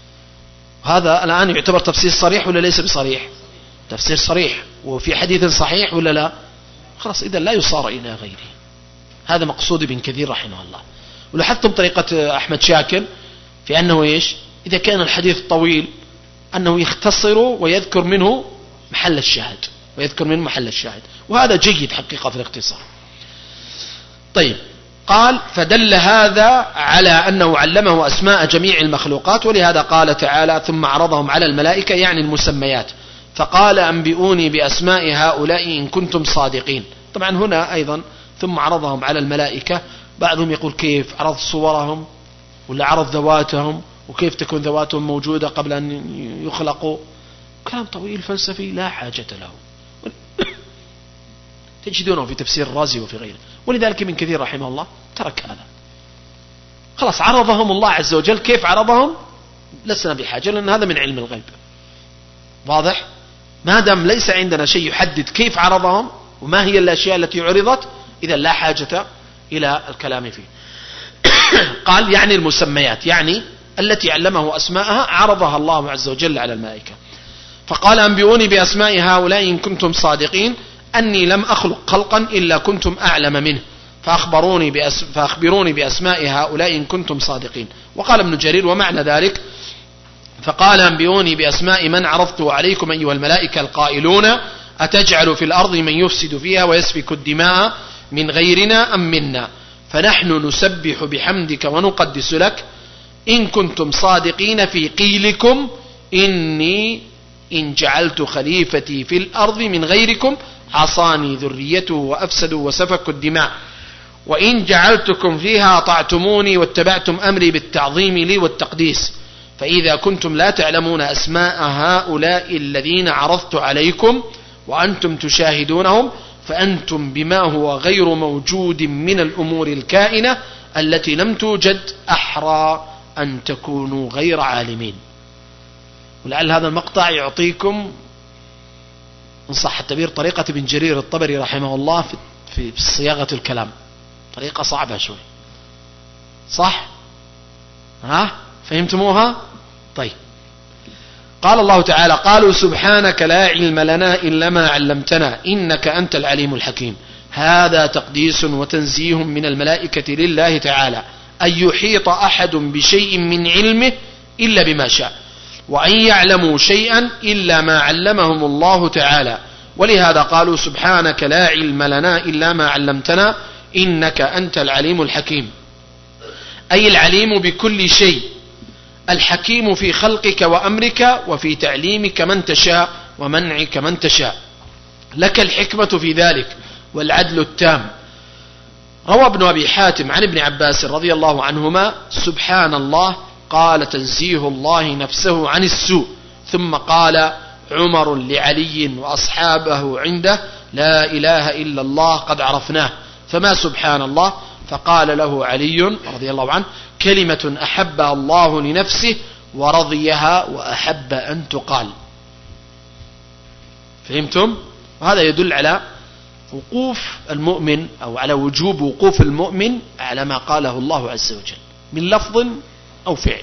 هذا الآن يعتبر تفسير صريح ولا ليس بصريح؟ تفسير صريح. وفي حديث صحيح ولا لا؟ خلاص إذا لا يصار إلى غيره. هذا مقصود ابن كثير رحمه الله. ولاحظتم طريقة أحمد شاكر في أنه إيش؟ إذا كان الحديث طويل أنه يختصر ويذكر منه محل الشاهد، ويذكر منه محل الشاهد، وهذا جيد حقيقة في الاختصار. طيب قال فدل هذا على أنه علمه أسماء جميع المخلوقات، ولهذا قال تعالى ثم عرضهم على الملائكة يعني المسميات فقال أنبئوني بأسماء هؤلاء إن كنتم صادقين. طبعا هنا أيضا ثم عرضهم على الملائكة، بعضهم يقول كيف عرض صورهم ولا عرض ذواتهم وكيف تكون ذواتهم موجودة قبل أن يخلقوا، كلام طويل فلسفي لا حاجة له تجدونه في تفسير الرازي وفي غيره. ولذلك ابن كثير رحمه الله ترك هذا، خلاص عرضهم الله عز وجل. كيف عرضهم لسنا بحاجة لأن هذا من علم الغيب. واضح؟ ما دام ليس عندنا شيء يحدد كيف عرضهم وما هي الأشياء التي عرضت إذا لا حاجة إلى الكلام فيه. قال يعني المسميات يعني التي علمه أسماءها عرضها الله عز وجل على الملائكة. فقال أنبئوني بأسماء هؤلاء إن كنتم صادقين أني لم أخلق خلقا إلا كنتم أعلم منه فأخبروني بأسماء هؤلاء إن كنتم صادقين. وقال ابن جرير ومعنى ذلك فقال أنبئوني بأسماء من عرضته عليكم أيها الملائكة القائلون أتجعل في الأرض من يفسد فيها ويسفك الدماء من غيرنا أم منا فنحن نسبح بحمدك ونقدس لك إن كنتم صادقين في قيلكم إني إن جعلت خليفتي في الأرض من غيركم عصاني ذريته وأفسدوا وسفكوا الدماء وإن جعلتكم فيها أطعتموني واتبعتم أمري بالتعظيم لي والتقديس فإذا كنتم لا تعلمون أسماء هؤلاء الذين عرضت عليكم وأنتم تشاهدونهم فأنتم بما هو غير موجود من الأمور الكائنة التي لم توجد أحرى أن تكونوا غير عالمين. ولعل هذا المقطع يعطيكم إن صح التعبير طريقة ابن جرير الطبري رحمه الله في صياغة الكلام، طريقة صعبة شوي. صح؟ ها؟ فهمتموها؟ طيب. قال الله تعالى قالوا سبحانك لا علم لنا إلا ما علمتنا إنك أنت العليم الحكيم. هذا تقديس وتنزيه من الملائكة لله تعالى أن يحيط أحد بشيء من علمه إلا بما شاء وأن يعلموا شيئا إلا ما علمهم الله تعالى. ولهذا قالوا سبحانك لا علم لنا إلا ما علمتنا إنك أنت العليم الحكيم، أي العليم بكل شيء، الحكيم في خلقك وأمرك وفي تعليمك من تشاء ومنعك من تشاء، لك الحكمة في ذلك والعدل التام. روى ابن أبي حاتم عن ابن عباس رضي الله عنهما: سبحان الله قال تنزيه الله نفسه عن السوء. ثم قال عمر لعلي وأصحابه عنده: لا إله إلا الله قد عرفناه، فما سبحان الله؟ فقال له علي رضي الله عنه: كلمة أحبها الله لنفسه ورضيها وأحب أن تقال. فهمتم؟ وهذا يدل على وقوف المؤمن أو على وجوب وقوف المؤمن على ما قاله الله عز وجل من لفظ أو فعل.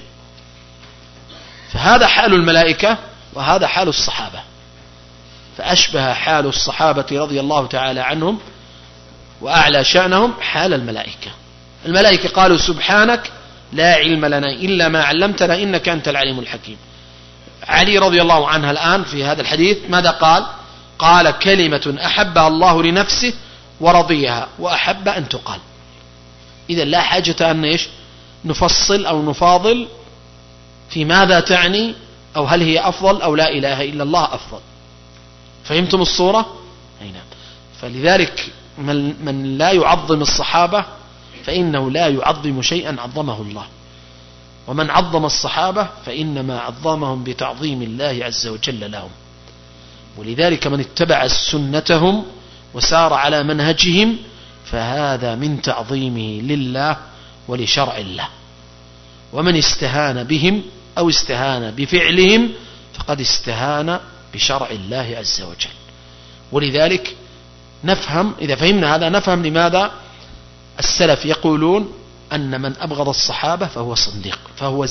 فهذا حال الملائكة وهذا حال الصحابة، فأشبه حال الصحابة رضي الله تعالى عنهم وأعلى شأنهم حال الملائكة. الملائكة قالوا: سبحانك لا علم لنا إلا ما علمتنا إنك أنت العليم الحكيم. علي رضي الله عنه الآن في هذا الحديث ماذا قال؟ قال: كلمة أحبها الله لنفسه ورضيها وأحب أن تقال. إذا لا حاجة أن نفصل أو نفاضل في ماذا تعني أو هل هي أفضل أو لا إله إلا الله أفضل. فهمتم الصورة؟ أي نعم. فلذلك من لا يعظم الصحابة فإنه لا يعظم شيئا عظمه الله، ومن عظم الصحابة فإنما عظمهم بتعظيم الله عز وجل لهم. ولذلك من اتبع سنتهم وسار على منهجهم فهذا من تعظيمه لله ولشرع الله. ومن استهان بهم أو استهان بفعلهم فقد استهان بشرع الله عز وجل. ولذلك نفهم، إذا فهمنا هذا نفهم لماذا السلف يقولون أن من أبغض الصحابة فهو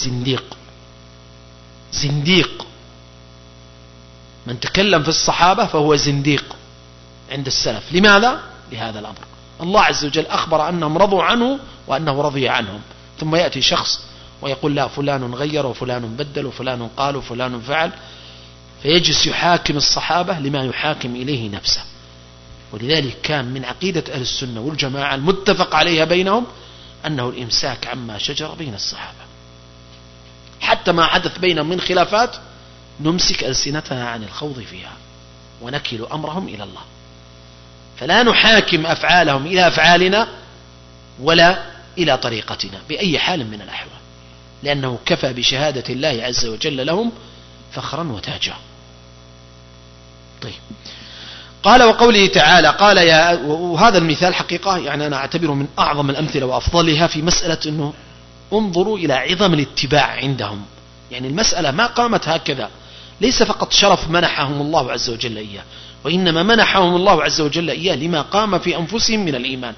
زنديق. من تكلم في الصحابة فهو زنديق عند السلف. لماذا؟ لهذا الأمر. الله عز وجل أخبر أنهم رضوا عنه وأنه رضي عنهم، ثم يأتي شخص ويقول: لا، فلان غير وفلان بدل وفلان قال وفلان فعل، فيجلس يحاكم الصحابة لما يحاكم إليه نفسه. ولذلك كان من عقيدة أهل السنة والجماعة المتفق عليها بينهم أنه الإمساك عما شجر بين الصحابة، حتى ما حدث بينهم من خلافات نمسك ألسنتنا عن الخوض فيها ونكل أمرهم إلى الله، فلا نحاكم أفعالهم إلى أفعالنا ولا إلى طريقتنا بأي حال من الأحوال، لأنه كفى بشهادة الله عز وجل لهم فخرا وتاجا. طيب، قال: وقوله تعالى قال يا، وهذا المثال حقيقة يعني أنا أعتبره من أعظم الأمثلة وأفضلها في مسألة أنه انظروا إلى عظم الاتباع عندهم. يعني المسألة ما قامت هكذا، ليس فقط شرف منحهم الله عز وجل إياه، وإنما منحهم الله عز وجل إياه لما قام في أنفسهم من الإيمان.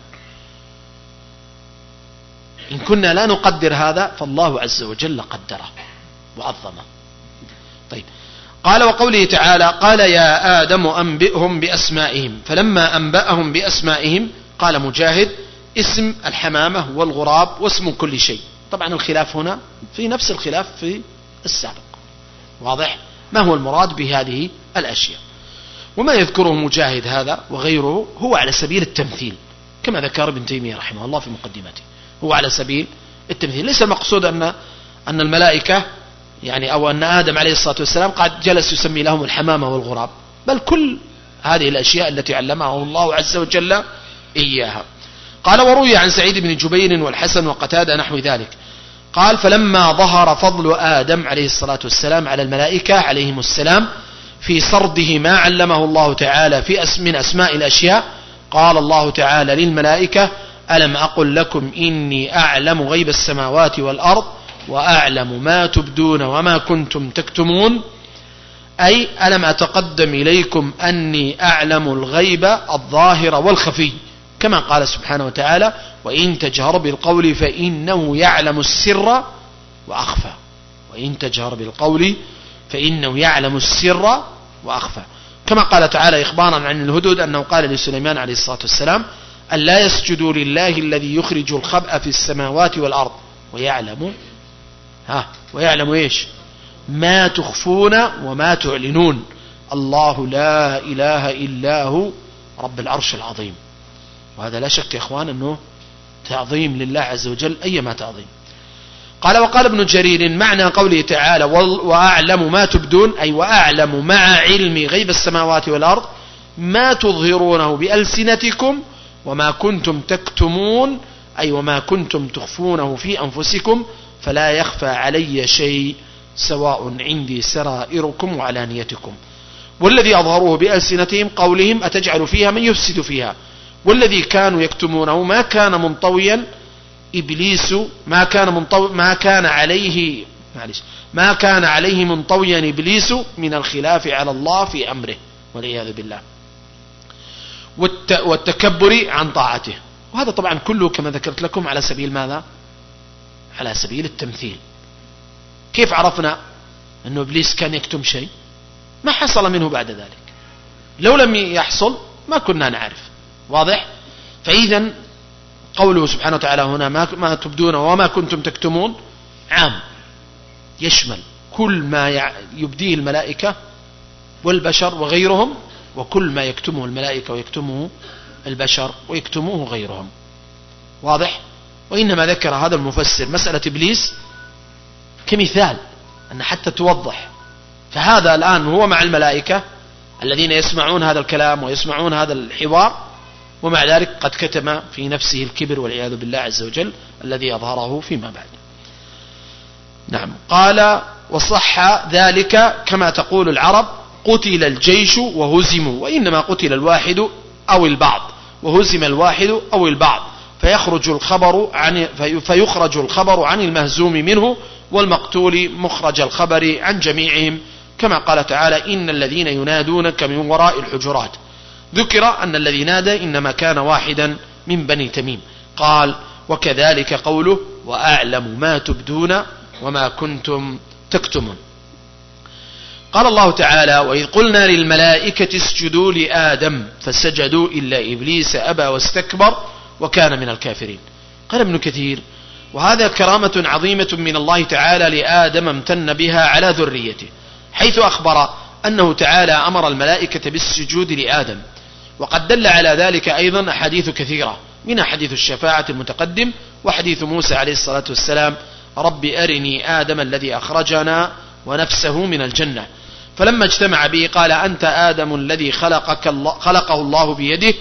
إن كنا لا نقدر هذا فالله عز وجل قدره وعظمه. طيب، قال: وقوله تعالى قال يا آدم أنبئهم بأسمائهم، فلما أنبأهم بأسمائهم قال مجاهد: اسم الحمامة والغراب واسم كل شيء. طبعا الخلاف هنا في نفس الخلاف في السابق، واضح ما هو المراد بهذه الأشياء. وما يذكره مجاهد هذا وغيره هو على سبيل التمثيل، كما ذكر ابن تيمية رحمه الله في مقدمته، هو على سبيل التمثيل. ليس المقصود أن الملائكة يعني أو أن آدم عليه الصلاة والسلام قد جلس يسمي لهم الحمامة والغراب، بل كل هذه الأشياء التي علمها الله عز وجل إياها. قال: وروي عن سعيد بن جبير والحسن وقتادة نحو ذلك. قال: فلما ظهر فضل آدم عليه الصلاة والسلام على الملائكة عليهم السلام في سرده ما علمه الله تعالى من أسماء الأشياء، قال الله تعالى للملائكة: ألم أقل لكم إني أعلم غيب السماوات والأرض وأعلم ما تبدون وما كنتم تكتمون، أي ألم أتقدم إليكم أني أعلم الغيب الظاهر والخفي، كما قال سبحانه وتعالى: وإن تجهر بالقول فإنه يعلم السر وأخفى. وإن تجهر بالقول فإنه يعلم السر وأخفى، كما قال تعالى إخبارا عن الهدود أنه قال لسليمان عليه الصلاة والسلام: ألا يسجدوا لله الذي يخرج الخبأ في السماوات والأرض ويعلم إيش ما تخفون وما تعلنون، الله لا إله إلا هو رب العرش العظيم. وهذا لا شك يا إخوان أنه تعظيم لله عز وجل أيما تعظيم. قال: وقال ابن جرير معنى قوله تعالى وأعلم ما تبدون، أي وأعلم مع علم غيب السماوات والأرض ما تظهرونه بألسنتكم وما كنتم تكتمون أي وما كنتم تخفونه في أنفسكم فلا يخفى علي شيء سواء عندي سرائركم وعلانيتكم. والذي أظهروه بألسنتهم قولهم أتجعل فيها من يفسد فيها، والذي كانوا يكتمونه ما كان منطويا إبليس ما كان عليه منطويا إبليس من الخلاف على الله في أمره والعياذ بالله والتكبر عن طاعته. وهذا طبعا كله كما ذكرت لكم على سبيل ماذا؟ على سبيل التمثيل. كيف عرفنا أن إبليس كان يكتم شيء؟ ما حصل منه بعد ذلك، لو لم يحصل ما كنا نعرف. واضح؟ فإذا قوله سبحانه وتعالى هنا ما تبدون وما كنتم تكتمون عام، يشمل كل ما يبديه الملائكة والبشر وغيرهم، وكل ما يكتمه الملائكة ويكتمه البشر ويكتموه غيرهم. واضح؟ وإنما ذكر هذا المفسر مسألة إبليس كمثال أن حتى توضح. فهذا الآن هو مع الملائكة الذين يسمعون هذا الكلام ويسمعون هذا الحوار، ومع ذلك قد كتم في نفسه الكبر والعياذ بالله عز وجل الذي أظهره فيما بعد. نعم. قال وصح ذلك كما تقول العرب قتل الجيش وهزموا، وإنما قتل الواحد أو البعض وهزم الواحد أو البعض، فيخرج الخبر عن المهزوم منه، والمقتول مخرج الخبر عن جميعهم، كما قال تعالى إن الذين ينادونك من وراء الحجرات. ذكر أن الذي نادى إنما كان واحدا من بني تميم. قال وكذلك قوله وأعلم ما تبدون وما كنتم تكتمون. قال الله تعالى وإذ قلنا للملائكة اسجدوا لآدم فسجدوا إلا إبليس أبى واستكبر وكان من الكافرين. قال ابن كثير وهذا كرامة عظيمة من الله تعالى لآدم امتن بها على ذريته، حيث أخبر أنه تعالى أمر الملائكة بالسجود لآدم. وقد دل على ذلك أيضا أحاديث كثيرة، من حديث الشفاعة المتقدم وحديث موسى عليه الصلاة والسلام رب أرني آدم الذي أخرجنا ونفسه من الجنة، فلما اجتمع به قال أنت آدم الذي خلقه الله بيده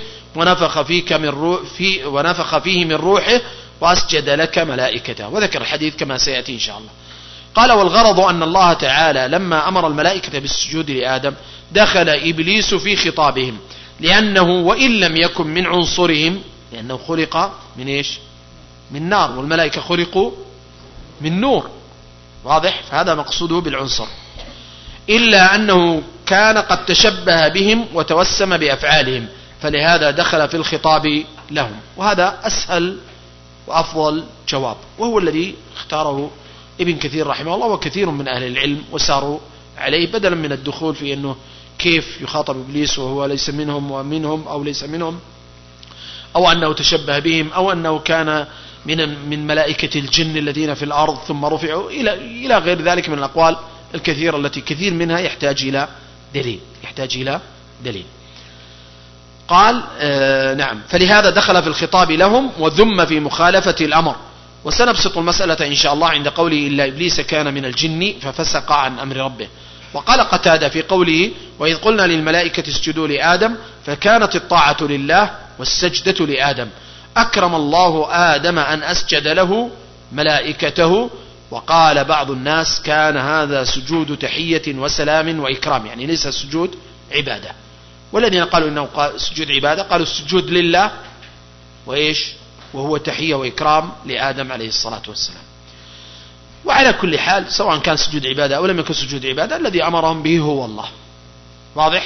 ونفخ فيه من روحه وأسجد لك ملائكته. وذكر الحديث كما سيأتي إن شاء الله. قال والغرض أن الله تعالى لما أمر الملائكة بالسجود لآدم دخل إبليس في خطابهم، لأنه وإن لم يكن من عنصرهم، لأنه خلق من إيش؟ من نار، والملائكة خلقوا من نور. واضح؟ فهذا مقصوده بالعنصر، إلا أنه كان قد تشبه بهم وتوسم بأفعالهم، فلهذا دخل في الخطاب لهم. وهذا أسهل وأفضل جواب، وهو الذي اختاره ابن كثير رحمه الله وكثير من أهل العلم وساروا عليه، بدلا من الدخول في أنه كيف يخاطب إبليس وهو ليس منهم ومنهم أو ليس منهم، أو أنه تشبه بهم، أو أنه كان من ملائكة الجن الذين في الأرض ثم رفعوا إلى غير ذلك من الأقوال الكثيرة التي كثير منها يحتاج إلى دليل. قال نعم فلهذا دخل في الخطاب لهم وذم في مخالفة الأمر. وسنبسط المسألة إن شاء الله عند قوله إلا إبليس كان من الجن ففسق عن أمر ربه. وقال قتادة في قوله وإذ قلنا للملائكة اسجدوا لآدم فكانت الطاعة لله والسجدة لآدم، أكرم الله آدم أن أسجد له ملائكته. وقال بعض الناس كان هذا سجود تحية وسلام وإكرام، يعني ليس سجود عبادة. والذين قالوا إنه سجود عبادة قالوا السجود لله وإيش وهو تحية وإكرام لآدم عليه الصلاة والسلام. وعلى كل حال سواء كان سجود عبادة أو لم يكن سجود عبادة الذي أمرهم به هو الله. واضح؟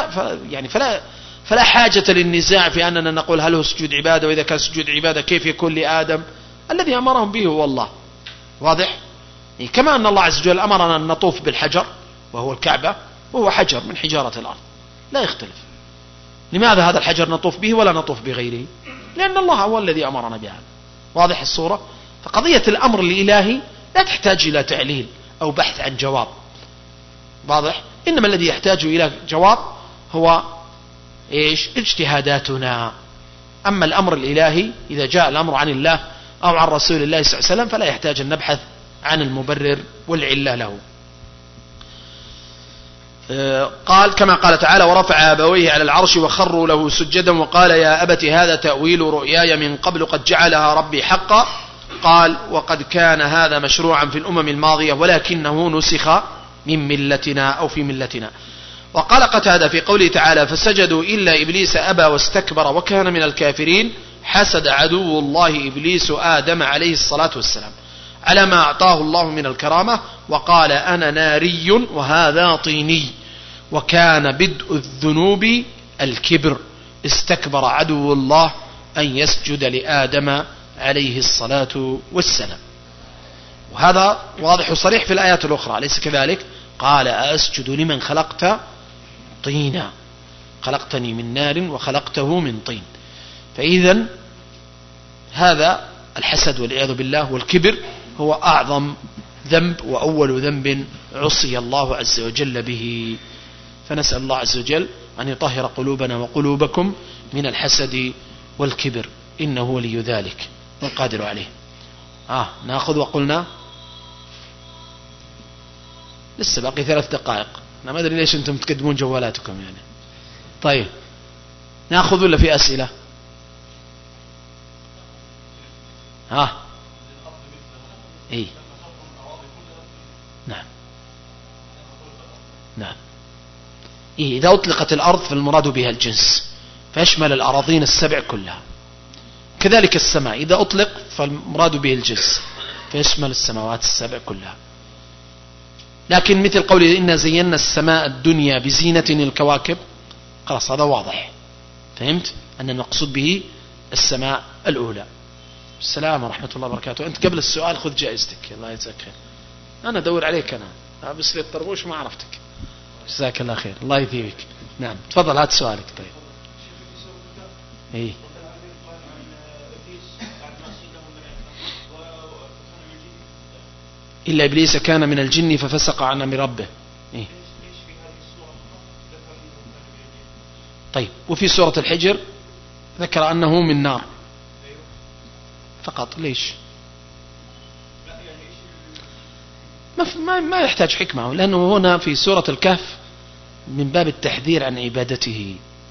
فلا حاجة للنزاع في أننا نقول هل هو سجود عبادة، وإذا كان سجود عبادة كيف يكون لآدم؟ الذي أمرهم به هو الله. واضح؟ كما أن الله عز وجل أمرنا أن نطوف بالحجر وهو الكعبة وهو حجر من حجارة الأرض لا يختلف. لماذا هذا الحجر نطوف به ولا نطوف بغيره؟ لأن الله هو الذي أمرنا بهذا. واضح الصورة؟ فقضية الأمر الإلهي لا تحتاج إلى تعليل أو بحث عن جواب. واضح؟ إنما الذي يحتاج إلى جواب هو إيش؟ اجتهاداتنا. أما الأمر الإلهي إذا جاء الأمر عن الله أو عن رسول الله صلى الله عليه وسلم فلا يحتاج أن نبحث عن المبرر والعلة له. قال كما قال تعالى: ورفع أبويه على العرش وخروا له سجدا وقال: يا أبت هذا تأويل رؤياي من قبل قد جعلها ربي حقا. قال: وقد كان هذا مشروعا في الأمم الماضية ولكنه نسخ من ملتنا أو في ملتنا. وقال قتادة في قوله تعالى: فسجدوا إلا إبليس أبى واستكبر وكان من الكافرين: حسد عدو الله إبليس آدم عليه الصلاة والسلام على ما أعطاه الله من الكرامة، وقال: أنا ناري وهذا طيني. وكان بدء الذنوب الكبر، استكبر عدو الله أن يسجد لآدم عليه الصلاة والسلام. وهذا واضح وصريح في الآيات الأخرى، أليس كذلك؟ قال: أسجد لمن خلقت طينا، خلقتني من نار وخلقته من طين. فإذا هذا الحسد والعياذ بالله والكبر هو أعظم ذنب وأول ذنب عصي الله عز وجل به. فنسأل الله عز وجل أن يطهر قلوبنا وقلوبكم من الحسد والكبر، إنه ولي ذلك والقادر عليه. نأخذ وقلنا لسه باقي 3 دقائق. أنا ما أدري ليش أنتم تقدمون جوالاتكم يعني. طيب نأخذ ولا في أسئلة؟ إيه نعم نعم. إيه إذا أطلقت الأرض فالمراد بها الجنس، فيشمل الأراضين السبع كلها. كذلك السماء إذا أطلق فالمراد به الجنس، فيشمل السماوات السبع كلها. لكن مثل قوله: إنا زينا السماء الدنيا بزينة الكواكب، خلاص هذا واضح، فهمت أن المقصود به السماء الأولى. السلام ورحمة الله وبركاته. أنت قبل السؤال خذ جائزتك، الله يجزاك خير. أنا أدور عليك، أنا بس لي الطربوش ما عرفتك. جزاك الله خير، الله يثيبك. نعم تفضل هات سؤالك. طيب إيه إلا إبليس كان من الجن ففسق عن أمر ربه. إيه؟ طيب وفي سورة الحجر ذكر أنه من نار فقط. ليش؟ ما يحتاج حكمة، لأنه هنا في سورة الكهف من باب التحذير عن عبادته،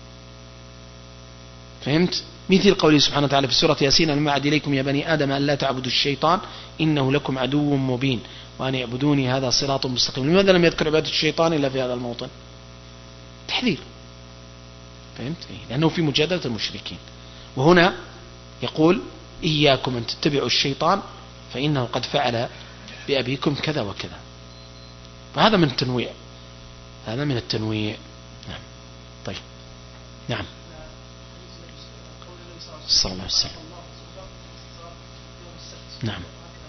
فهمت؟ مثل قوله سبحانه وتعالى في سورة ياسين: ألم أعهد إليكم يا بني آدم أن لا تعبدوا الشيطان إنه لكم عدو مبين وأن اعبدوني هذا صراط مستقيم. لماذا لم يذكر عبادة الشيطان إلا في هذا الموطن؟ تحذير، فهمت؟ لأنه في مجادلة المشركين. وهنا يقول: إياكم أن تتبعوا الشيطان فإنه قد فعل بأبيكم كذا وكذا. فهذا من التنويع، هذا من التنويع. نعم. طيب نعم. صلى الله عليه وسلم. نعم.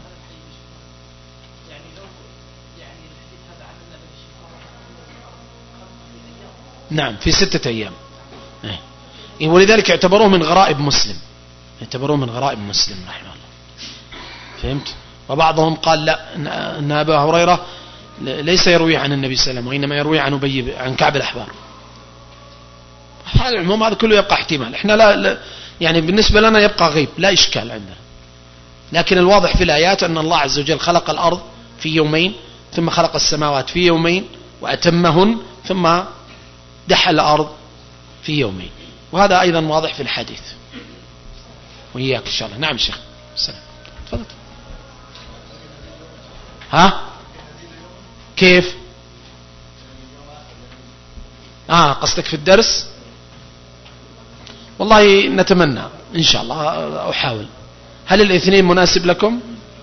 نعم في 6 أيام. ولذلك اعتبروه من غرائب مسلم، اعتبروه من غرائب مسلم رحمه الله، فهمت؟ وبعضهم قال لا، أن أبا هريرة ليس يروي عن النبي صلى الله عليه وسلم، وإنما يروي عن كعب الأحبار. المهم هذا كله يبقى احتمال. احنا لا يعني بالنسبة لنا يبقى غيب، لا إشكال عندنا. لكن الواضح في الآيات أن الله عز وجل خلق الأرض في يومين، ثم خلق السماوات في يومين وأتمهن، ثم دحى الأرض في يومين. وهذا أيضا واضح في الحديث. وإياك إن شاء الله. نعم شيخ. السلام. تفضل. كيف؟ قصدك في الدرس؟ والله نتمنى إن شاء الله، أحاول. هل الاثنين مناسب لكم؟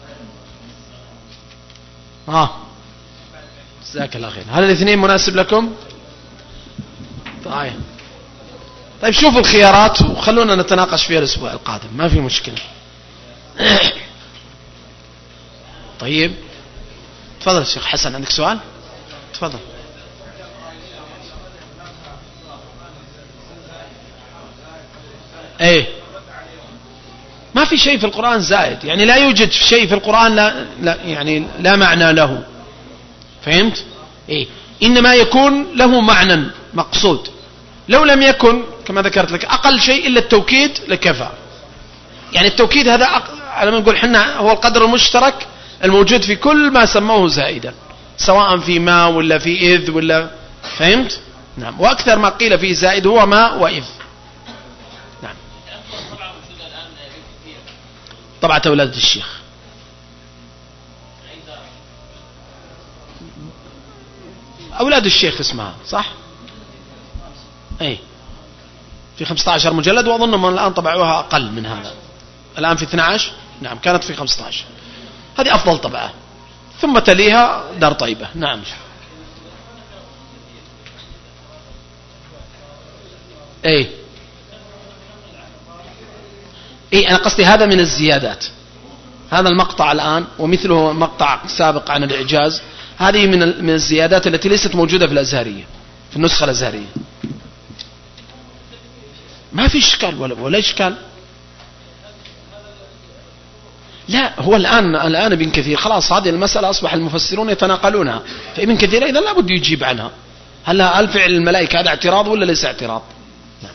جزاك الله خير. هل الاثنين مناسب لكم؟ طيب شوفوا الخيارات وخلونا نتناقش فيها الأسبوع القادم، ما في مشكلة. طيب تفضل الشيخ حسن، عندك سؤال؟ تفضل. ما في شيء في القرآن زائد، يعني لا يوجد شيء في القرآن لا يعني لا معنى له، فهمت؟ إنما يكون له معنى مقصود. لو لم يكن كما ذكرت لك أقل شيء إلا التوكيد لكفى. يعني التوكيد هذا على ما نقول حنا هو القدر المشترك الموجود في كل ما سموه زائدا، سواء في ما ولا في إذ ولا فهمت؟ نعم. وأكثر ما قيل فيه زائد هو ما وإذ. نعم. طبعة أولاد الشيخ أولاد الشيخ اسمها صح؟ أي في 15 مجلد، وأظن من الآن طبعوها أقل من هذا، الآن في 12. نعم كانت في 15. هذه أفضل طبعة، ثم تليها دار طيبة. نعم. أي أنا قصدي هذا من الزيادات، هذا المقطع الآن ومثله مقطع سابق عن الإعجاز، هذه من الزيادات التي ليست موجودة في الأزهرية، في النسخة الأزهرية. ما في إشكال ولا إشكال. لا هو الآن ابن كثير خلاص هذه المسألة أصبح المفسرون يتناقلونها، فابن كثير إذا لابد يجيب عنها. هل فعل الملائكة هذا اعتراض ولا ليس اعتراض؟ نعم.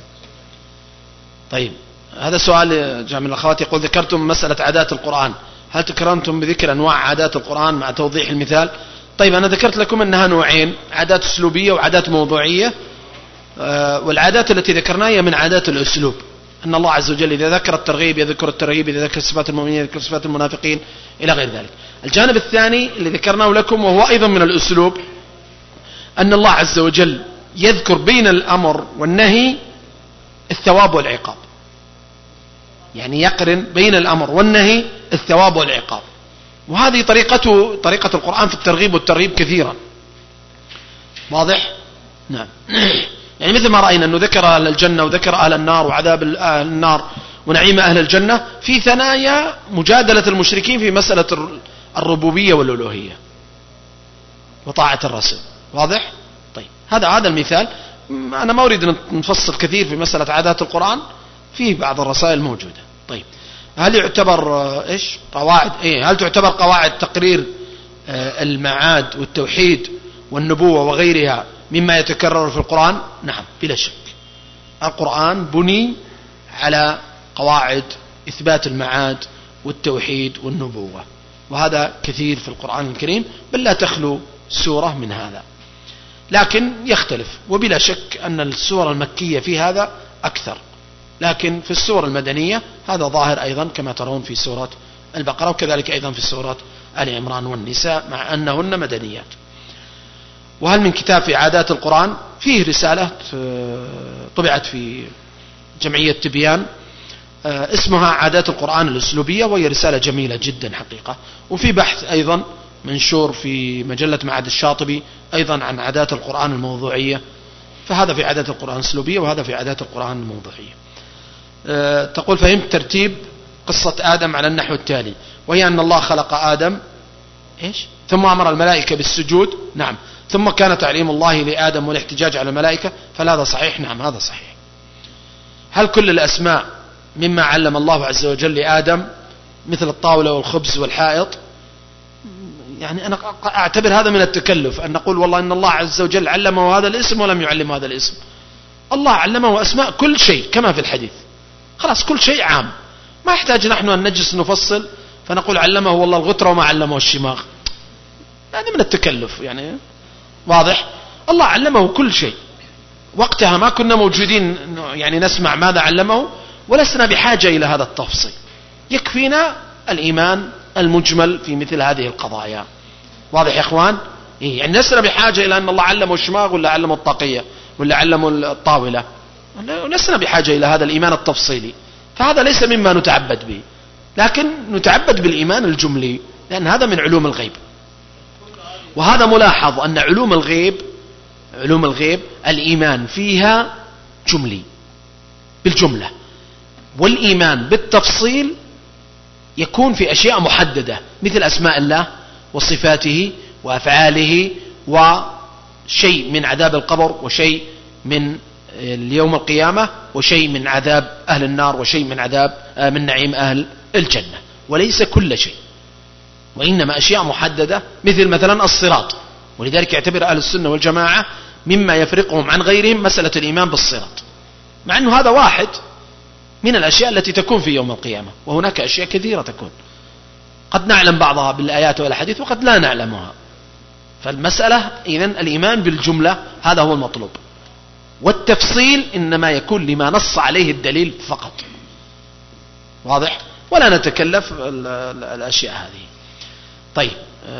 طيب هذا سؤال جاء من الأخوات يقول ذكرتم مسألة عادات القرآن، هل تكرمتم بذكر أنواع عادات القرآن مع توضيح المثال؟ طيب أنا ذكرت لكم أنها نوعين، عادات أسلوبية وعادات موضوعية. والعادات التي ذكرناها هي من عادات الأسلوب، أن الله عز وجل إذا ذكر الترغيب يذكر الترغيب، إذا ذكر صفات المؤمنين يذكر صفات المنافقين إلى غير ذلك. الجانب الثاني اللي ذكرناه لكم وهو أيضا من الأسلوب، أن الله عز وجل يذكر بين الأمر والنهي الثواب والعقاب، يعني يقرن بين الأمر والنهي الثواب والعقاب. وهذه طريقة القرآن في الترغيب والترهيب كثيرا. واضح؟ نعم. يعني مثل ما رأينا أنه ذكر أهل الجنة وذكر أهل النار وعذاب أهل النار ونعيم أهل الجنة في ثنايا مجادلة المشركين في مسألة الربوبية والألوهية وطاعة الرسول. واضح؟ طيب هذا المثال. أنا ما أريد أن نفصل كثير في مسألة عادات القرآن، فيه بعض الرسائل موجودة. طيب هل يعتبر قواعد هل تعتبر قواعد تقرير المعاد والتوحيد والنبوة وغيرها مما يتكرر في القرآن؟ نعم بلا شك. القرآن بني على قواعد إثبات المعاد والتوحيد والنبوة، وهذا كثير في القرآن الكريم، بل لا تخلو سورة من هذا. لكن يختلف، وبلا شك أن السورة المكية في هذا أكثر، لكن في السورة المدنية هذا ظاهر أيضا كما ترون في سورة البقرة، وكذلك أيضا في سورة آل عمران والنساء، مع أنهن مدنيات. وهل من كتاب في عادات القرآن؟ فيه رسالة طبعت في جمعية تبيان اسمها عادات القرآن الأسلوبية، وهي رسالة جميلة جدا حقيقة. وفي بحث أيضا منشور في مجلة معهد الشاطبي أيضا عن عادات القرآن الموضوعية، فهذا في عادات القرآن الأسلوبية وهذا في عادات القرآن الموضوعية. تقول فهمت ترتيب قصة آدم على النحو التالي، وهي أن الله خلق آدم ثم أمر الملائكة بالسجود. نعم. ثم كان تعليم الله لآدم والاحتجاج على الملائكة، فهذا صحيح. نعم هذا صحيح. هل كل الأسماء مما علم الله عز وجل لآدم مثل الطاولة والخبز والحائط؟ يعني أنا أعتبر هذا من التكلف أن نقول والله إن الله عز وجل علمه هذا الاسم ولم يعلم هذا الاسم. الله علمه أسماء كل شيء كما في الحديث، خلاص كل شيء عام، ما يحتاج نحن أن نجلس نفصل فنقول علمه والله الغترة وما علمه الشماغ، يعني من التكلف يعني. واضح؟ الله علمه كل شيء، وقتها ما كنا موجودين يعني نسمع ماذا علمه، ولسنا بحاجة إلى هذا التفصيل، يكفينا الإيمان المجمل في مثل هذه القضايا. واضح يا إخوان؟ يعني لسنا بحاجة إلى أن الله علمه الشماغ ولا علمه الطاقية ولا علمه الطاولة، لسنا بحاجة إلى هذا الإيمان التفصيلي، فهذا ليس مما نتعبد به، لكن نتعبد بالإيمان الجملي، لأن هذا من علوم الغيب. وهذا ملاحظ أن علوم الغيب الإيمان فيها جملي بالجملة، والإيمان بالتفصيل يكون في أشياء محددة مثل أسماء الله وصفاته وأفعاله، وشيء من عذاب القبر، وشيء من اليوم القيامة، وشيء من عذاب أهل النار، وشيء من نعيم أهل الجنة، وليس كل شيء، وإنما أشياء محددة مثلا الصراط. ولذلك يعتبر أهل السنة والجماعة مما يفرقهم عن غيرهم مسألة الإيمان بالصراط، مع أنه هذا واحد من الأشياء التي تكون في يوم القيامة، وهناك أشياء كثيرة تكون، قد نعلم بعضها بالآيات والحديث وقد لا نعلمها. فالمسألة إذن الإيمان بالجملة هذا هو المطلوب، والتفصيل إنما يكون لما نص عليه الدليل فقط. واضح؟ ولا نتكلف الأشياء هذه. طيب،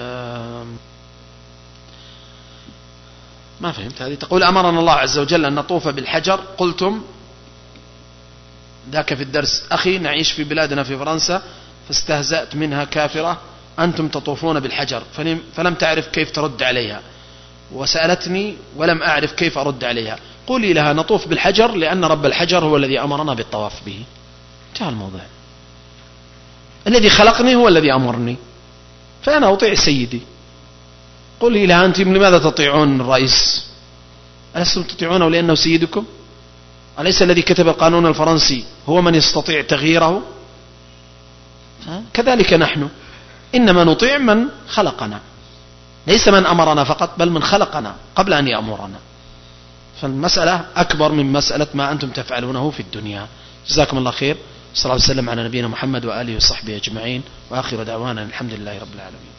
ما فهمت هذه. تقول أمرنا الله عز وجل أن نطوف بالحجر، قلتم ذاك في الدرس أخي نعيش في بلادنا في فرنسا فاستهزأت منها كافرة أنتم تطوفون بالحجر، فلم تعرف كيف ترد عليها، وسألتني ولم أعرف كيف أرد عليها. قولي لها نطوف بالحجر لأن رب الحجر هو الذي أمرنا بالطواف به. انتهى الموضوع. الذي خلقني هو الذي أمرني، فأنا أطيع سيدي. قولي لها أنتم لماذا تطيعون الرئيس؟ ألستم تطيعونه لأنه سيدكم؟ أليس الذي كتب القانون الفرنسي هو من يستطيع تغييره؟ كذلك نحن إنما نطيع من خلقنا، ليس من أمرنا فقط بل من خلقنا قبل أن يأمرنا. فالمسألة أكبر من مسألة ما أنتم تفعلونه في الدنيا. جزاكم الله خير. صلى الله عليه وسلم على نبينا محمد وآله وصحبه أجمعين، وآخر دعوانا الحمد لله رب العالمين.